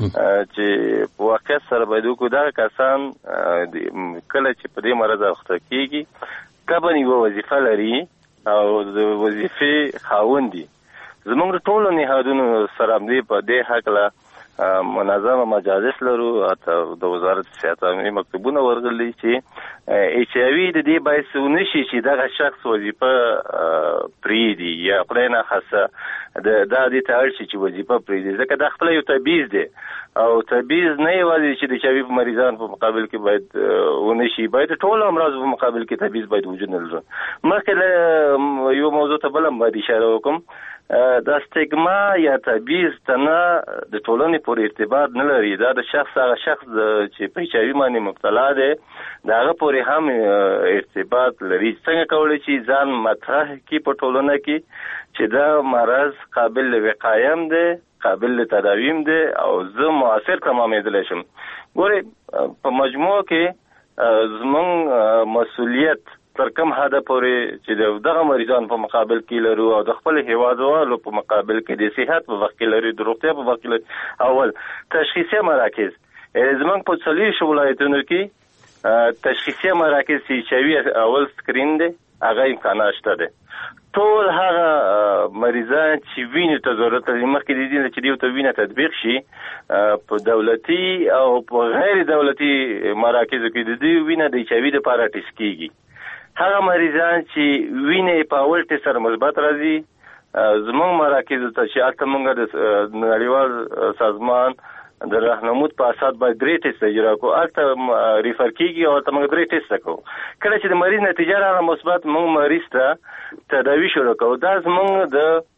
چې په واقعیت سره باید وکړو. دغه کسان کله چې په دې مرض اخته کېږي طبعا یوه وظیفه لري او د وظیفې خاوند دي. زموږ ټولو نهادونو سره همدې په دې هکله منظمه مجالس لرو. د وزارت صحت عامه مکتوبونه ورغلي چې ایچایوي د دې باعث ونشي چې دغه شخص وظیفه پرېږدي یا خدای ناخواسته دا دې ته اړ شي چې وظیفه پرېږدي، ځکه دا خپله یو تبعیض دی او تبعیض نه یوازې چې د ایچایوي په مریضانو په مقابل کې باید ونشي، باید ټولو امراضو په مقابل کې تبعیض باید وجود نه لري. مخکې له یو موضوع ته بله باید اشاره وکړم. دا سټیګما یا تبعیض تنه د ټولنې پورې ارتباط نه لري. دا د هغه شخص چې په ایچایوي باندې مبتلا دی د هغه پورې هم ارتباط لري. څنګه کولی شي ځان مطرح کړي په ټولنه کې چې دا مرض قابل وقایه هم دی، قابل تداویم دی او زه مؤثر تمامېدلی شم. ګورې په مجموع کې زموږ مسؤلیت تر کوم حده پورې چې دغه مریضان په مقابل کې لرو او د خپل هیوادوالو په مقابل کې د صحت په وخت کې لري، د روغتیا په وخت کې لري. اول تشخیصي مراکز زموږ په 40 ولایتونو کې تشخیصي مراکز چې ایچایوي اول سکرین دی هغه امکانات شته دی. ټول هغه مریضان چې وینې ته ضرورت لري مخکې د دې چې دیو ته وینه تطبیق شي په دولتي او په غیر دولتي مراکزو کې د دې وینه د ایچایوي لپاره ټیسټ کیږي. هغه مریضان چې وینې په اول ټیسټ سره مثبت راځي زموږ مراکزو ته چې هلته موږ د نړیوال سازمان د راهنمود په اساس باید 3 ټیسټ اجرا کوو، هلته ریفر کیږي او هلته موږ 3 ټیسټ کوو. کله چې د مریض نتیجه راغله مثبت موږ مریض ته تداوي شروع کوو. دا زموږ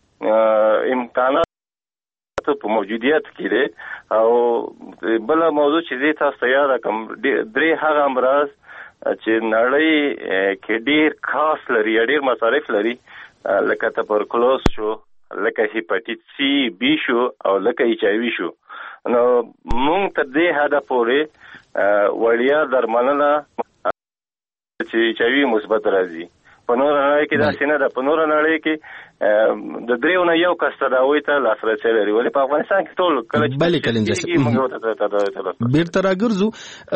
د امکاناتو په موجودیت کې دی. او بله موضوع چې زه تاسو ته یاده کړم 3 هغه امراض چې نړۍ کې ډیر خاص لري یا ډیر مصارف لري، لکه تبرکلوز شو، لکه هیپاټیټ سی بی شو او لکه ایچایوي شو. نو مونږ تر دې حده پورې وړیا درملنه چې ایچایوي مثبت راځي. په نور نړۍ کې داسې نه ده. په نور نړۍ کې د 3 نه یو کس تداوی ته لاسرسی لري، ولې په افغانستان کې ټول کله بیرته راګرځو.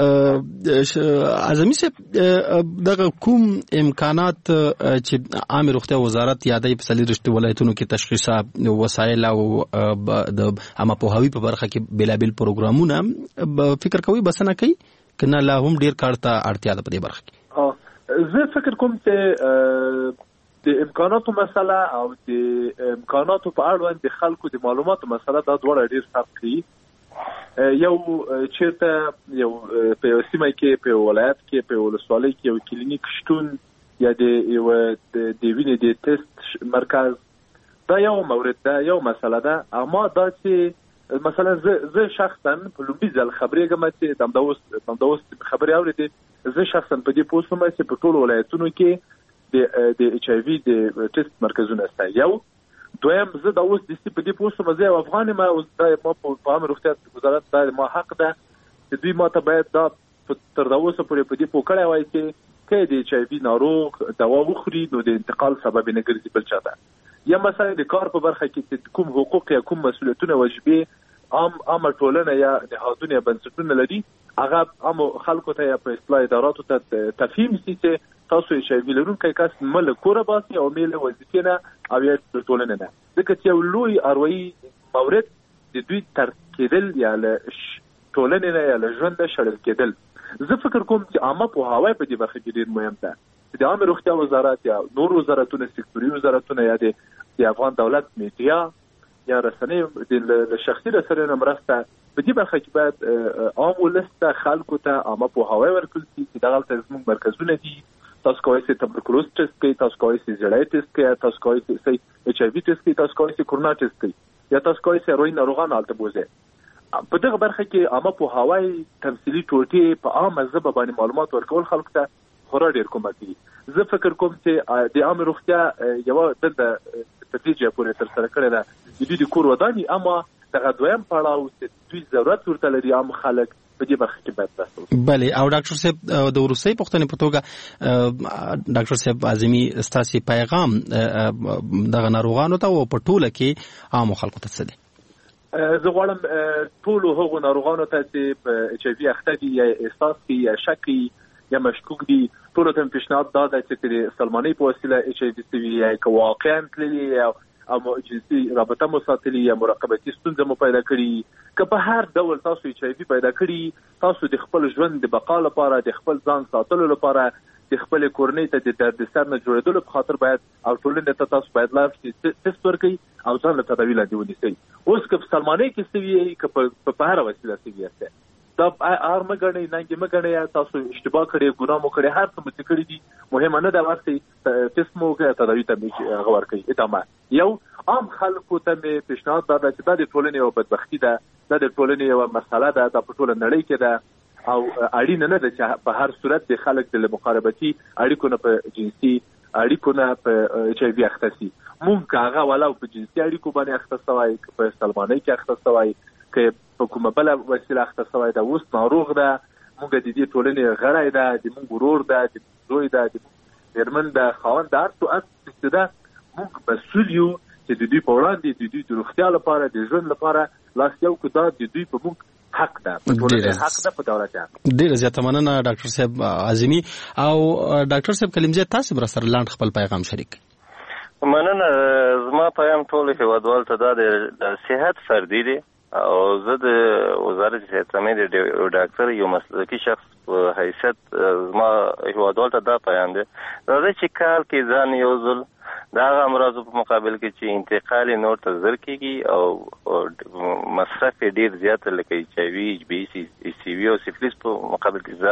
اعظمي صاحب دغه کوم امکانات چې عامه روغتیا وزارت یادوي په 40 ولایتونو کې تشخیصات وسایل او د عامه پوهاوي په برخه کې بېلابېل پروګرامونه فکر کوي بسنه کوي کنه لا هم ډیر کار ته اړتیا ده په دې برخه کې؟ زه فکر کوم چې د امکاناتو مسله او د امکاناتو په اړوند د خلکو د معلوماتو مسله دا دواړه ډیر فرق کوي. یو چیرته یو په یو سیمه کې په ولایت کې په ولسوالۍ کې یو کلینیک شتون یا د وینې د ټیسټ مرکز دا یو مورد ده، یو مسله ده. اما دا چې مثلا زه شخصا په لومړي ځل خبرېږم چې دمداوس خبرې اورېدې، زه شخصا په دې پوه شوم چې په ټولو ولایتونو کې د ایچ آی وي د ټیسټ مرکزونه شته. یو دویم زه دا اوس د دې په دې پوه شوم زه افغان یم، اوس دا ما په عامه روغتیا وزارت دا ما حق ده چې دوی ما ته باید دا تر دا اوسه پورې په دې پوه کړی وای چې د ایچ آی وي ناروغ دوا وخوري نو د انتقال سبب نه ګرځي بل چاته. یا مثلا د کار په برخه کې کوم حقوق یا کوم مسؤلیتونه واجبې عام ټولنه یا نهادونه بنسټونه لري، هغه عام خلکو ته یا په اصلاح اداراتو ته تفهیم شي چې تاسو یې شوی لرونکي کس مل کوره باسي او میله وظیفې نه او یا ټولنه نه، ځکه چې یو لوی اروایي مورد د دوی تر کېدل یا له ټولنې نه یا له ژوند شړل کېدل. زه فکر کوم چې عامه پوهاوی په دې برخه کې ډېر مهم ده. د عامه روغتیا وزارت یا نور وزارتونه سکتوري وزارتونه یا د افغان دولت میډیا یا رسنۍ د شخصي رسنیو مرسته په دې برخه کې باید عام ولس ته خلکو ته عامه پوهاوی ورکړل شي چې دغلته زموږ مرکزونه دي تاسو کولی شئ تبرکلوز ټیسټ کړئ، تاسو کولی شئ زړی ټیسټ کړئ، تاسو کولی شئ HIV ټیسټ کړئ، تاسو کولی شئ کورونا ټیسټ کړئ، یا تاسو کولی شئ روي ناروغان هلته بوزئ. په دغه برخه کې عامه پوهاوی تمثیلي ټوټې په عامه ژبه باندې معلومات ورکول خلکو ته خورا ډېر کومک کوي. زه فکر کوم چې د عامه روغتیا یوه دنده تدریجه پورې ترسره کړې ده د دوی د کور ودانې، اما دغه دویم پړاو چې دوی ضرورت ورته لري عام خلک په دې برخه کې باید تاسو. بله، او ډاکټر صاحب د وروستۍ پوښتنې په توګه ډاکټر صاحب اعظمي ستاسې پیغام دغه ناروغانو ته او په ټوله کې عامو خلکو ته څه دی؟ زه غواړم ټولو هغو ناروغانو ته چې په HIV اخته دي یا احساس کوي یا شک کوي یا مشکوک دي، ټولو ته پیشنهاد دا ده چې د سلمانۍ په وسیله HIV سوي یا که واقعا تللي او جنسي رابطه مو ساتلي یا مراقبتي ستونزه مو پیدا کړي، که په هر ډول تاسو HIV پیدا کړي، تاسو د خپل ژوند د بقا لپاره، د خپل ځان ساتلو لپاره، د خپل کورنۍ ته د درد سر نه جوړېدلو په خاطر باید او ټولنې ته تاسو باید لاړ شئ، ټیسټ ورکړئ او ځان له تداوي لاندې ونیسئ. اوس که په سلمانۍ کې سوي یئ، که په هره وسیله سوي یاست، دا ار مه ګڼئ، ننګې مه ګڼئ، تاسو اشتباه کړې، ګناه مو کړې، هر څه مو چې کړي دي مهمه نه ده، ورسئ ټیسټ مو وکړئ، تداوي ته مې هغه ورکړئ. ادامه یو عام خلکو ته مې پیشنهاد دا ده چې دا د ټولنې یوه بدبختي ده، دا د ټولنې یوه مسله ده، دا په ټوله نړۍ کې ده او اړینه نه ده چې په هر صورت د خلک د مقاربتي اړیکو نه په جنسي اړیکو نه په HIV اخته سي. مونږ که هغه ولو په جنسي اړیکو باندې اخته سوی، که په سلمانۍ کې اخته سوی، که په کومه بله وسیله اخته سوی ده، اوس ناروغ ده، مونږ د دې ټولنې غړی ده، د مونږ ورور ده، د زوی ده، د مېرمن ده، خاوند ده، هر څه چې ده، مونږ مسؤل یو چې د دوی په وړاندې د دوی د روغتیا لپاره، د ژوند لپاره لاس یو کړو. دا د دوی په مونږ حق ده، په ټولنې حق ده، په دولت حق. ډېره زیاته مننه ډاکټر صاحب اعظمي. او ډاکټر صاحب کلیمزی، تاسو به راسره لاند خپل پیغام شریک. مننه. زما پیغام ټولو هیوادوالو ته دا د صحت فردي دی او زه د وزارت صحت د ډاکټر یو مسلکي شخص په حیثیت زما هیوادوالو ته دا پیغام دی، راځئ چې کال کې ځان یو ځل د هغه امراضو په مقابل کې چې انتقال یې نور ته زر کېږي او مصرف یې ډېر زیات لکه HIV HCV او سفلیس په مقابل کې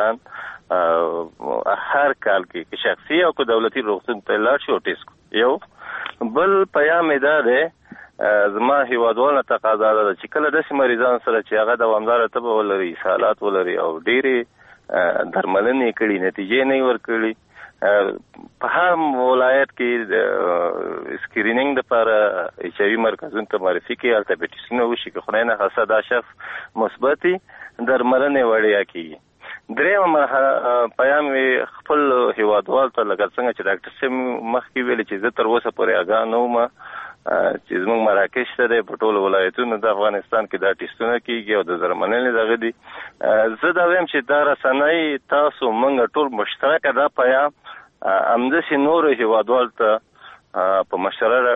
ځان هر کال کې شخصي او که دولتي روغتون ته لاړ شي او ټیسټ کړو. یو بل پیغام یې دا دی، زما هیوادوالو تقاضا ده چې کله داسې مریضان سره چې هغه دوامداره تبه ولري، اسهالات ولري او ډېرې درملنې کړي، نتیجې نه ورکړي، په هر ولایت کې د سکرینینګ لپاره HIV مرکزونو ته معرفي کړي، هلته به ټیسټونه وشي، که خدای نخواسته دا شخص مثبت وي، درملنې وړیا کېږي. درېیمه پیغام یې خپل هیوادوالو ته لکه څنګه چې ډاکټر صاحب مخکې ویلې چې زه تر اوسه پورې آګاه نه وم چې زموږ مراکش ته دی، په ټولو ولایتونو د افغانستان کې دا ټیسټونه کېږي او د درملنې دغه دي. زه دا وایم چې دا رسنۍ تاسو موږ ټول مشترکه دا پیغام همداسې نورو هیوادوالو ته په مشترکه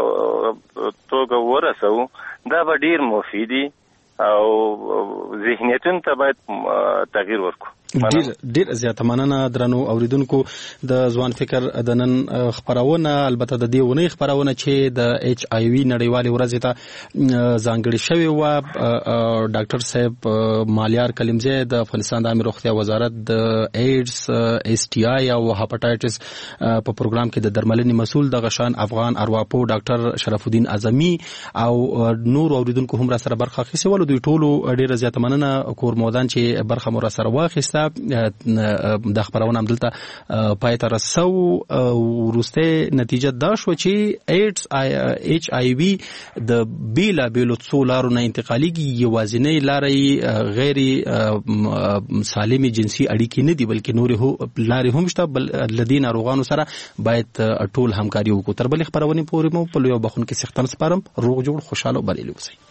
توګه ورسوو، دا به ډېر مفیدي او ذهنیتونو ته باید تغییر ورکړو. ډېر زیاته مننه درنو اوریدونکو. د ځوان فکر د نن خپرونه، البته د دې اونۍ خپرونه چې د HIV نړیوالې ورځې ته ځانګړې شوې وه، ډاکټر صاحب مالیار کلیمزی د افغانستان د عامه روغتیا وزارت د ایډز، STI او هپاټایټس په پروګرام کې د درملنې مسؤل دغه شان افغان ارواپو ډاکټر شرف الدین اعظمي او نور اوریدونکو هم را سره برخه اخیستې ول. دوی ټولو ډېره زیاته مننه. کور مودان چې برخه مو را سره واخیسته، د خبرونه هم دلته پای ته رسو. وروستۍ نتیجه دا شوه چې HIV د بېلابېلو څو لارو نه انتقالېږي. یوازینۍ لاره غیر سالمې جنسي اړیکې نه دي، بلکې نورې لارې هم شته. له دې ناروغانو سره باید ټول همکاري وکړو. تر بلې خپرونې پورې مو په لوی او بخښونکي څښتن سپارم. روغ جوړ، خوشحاله او بریالي اوسئ.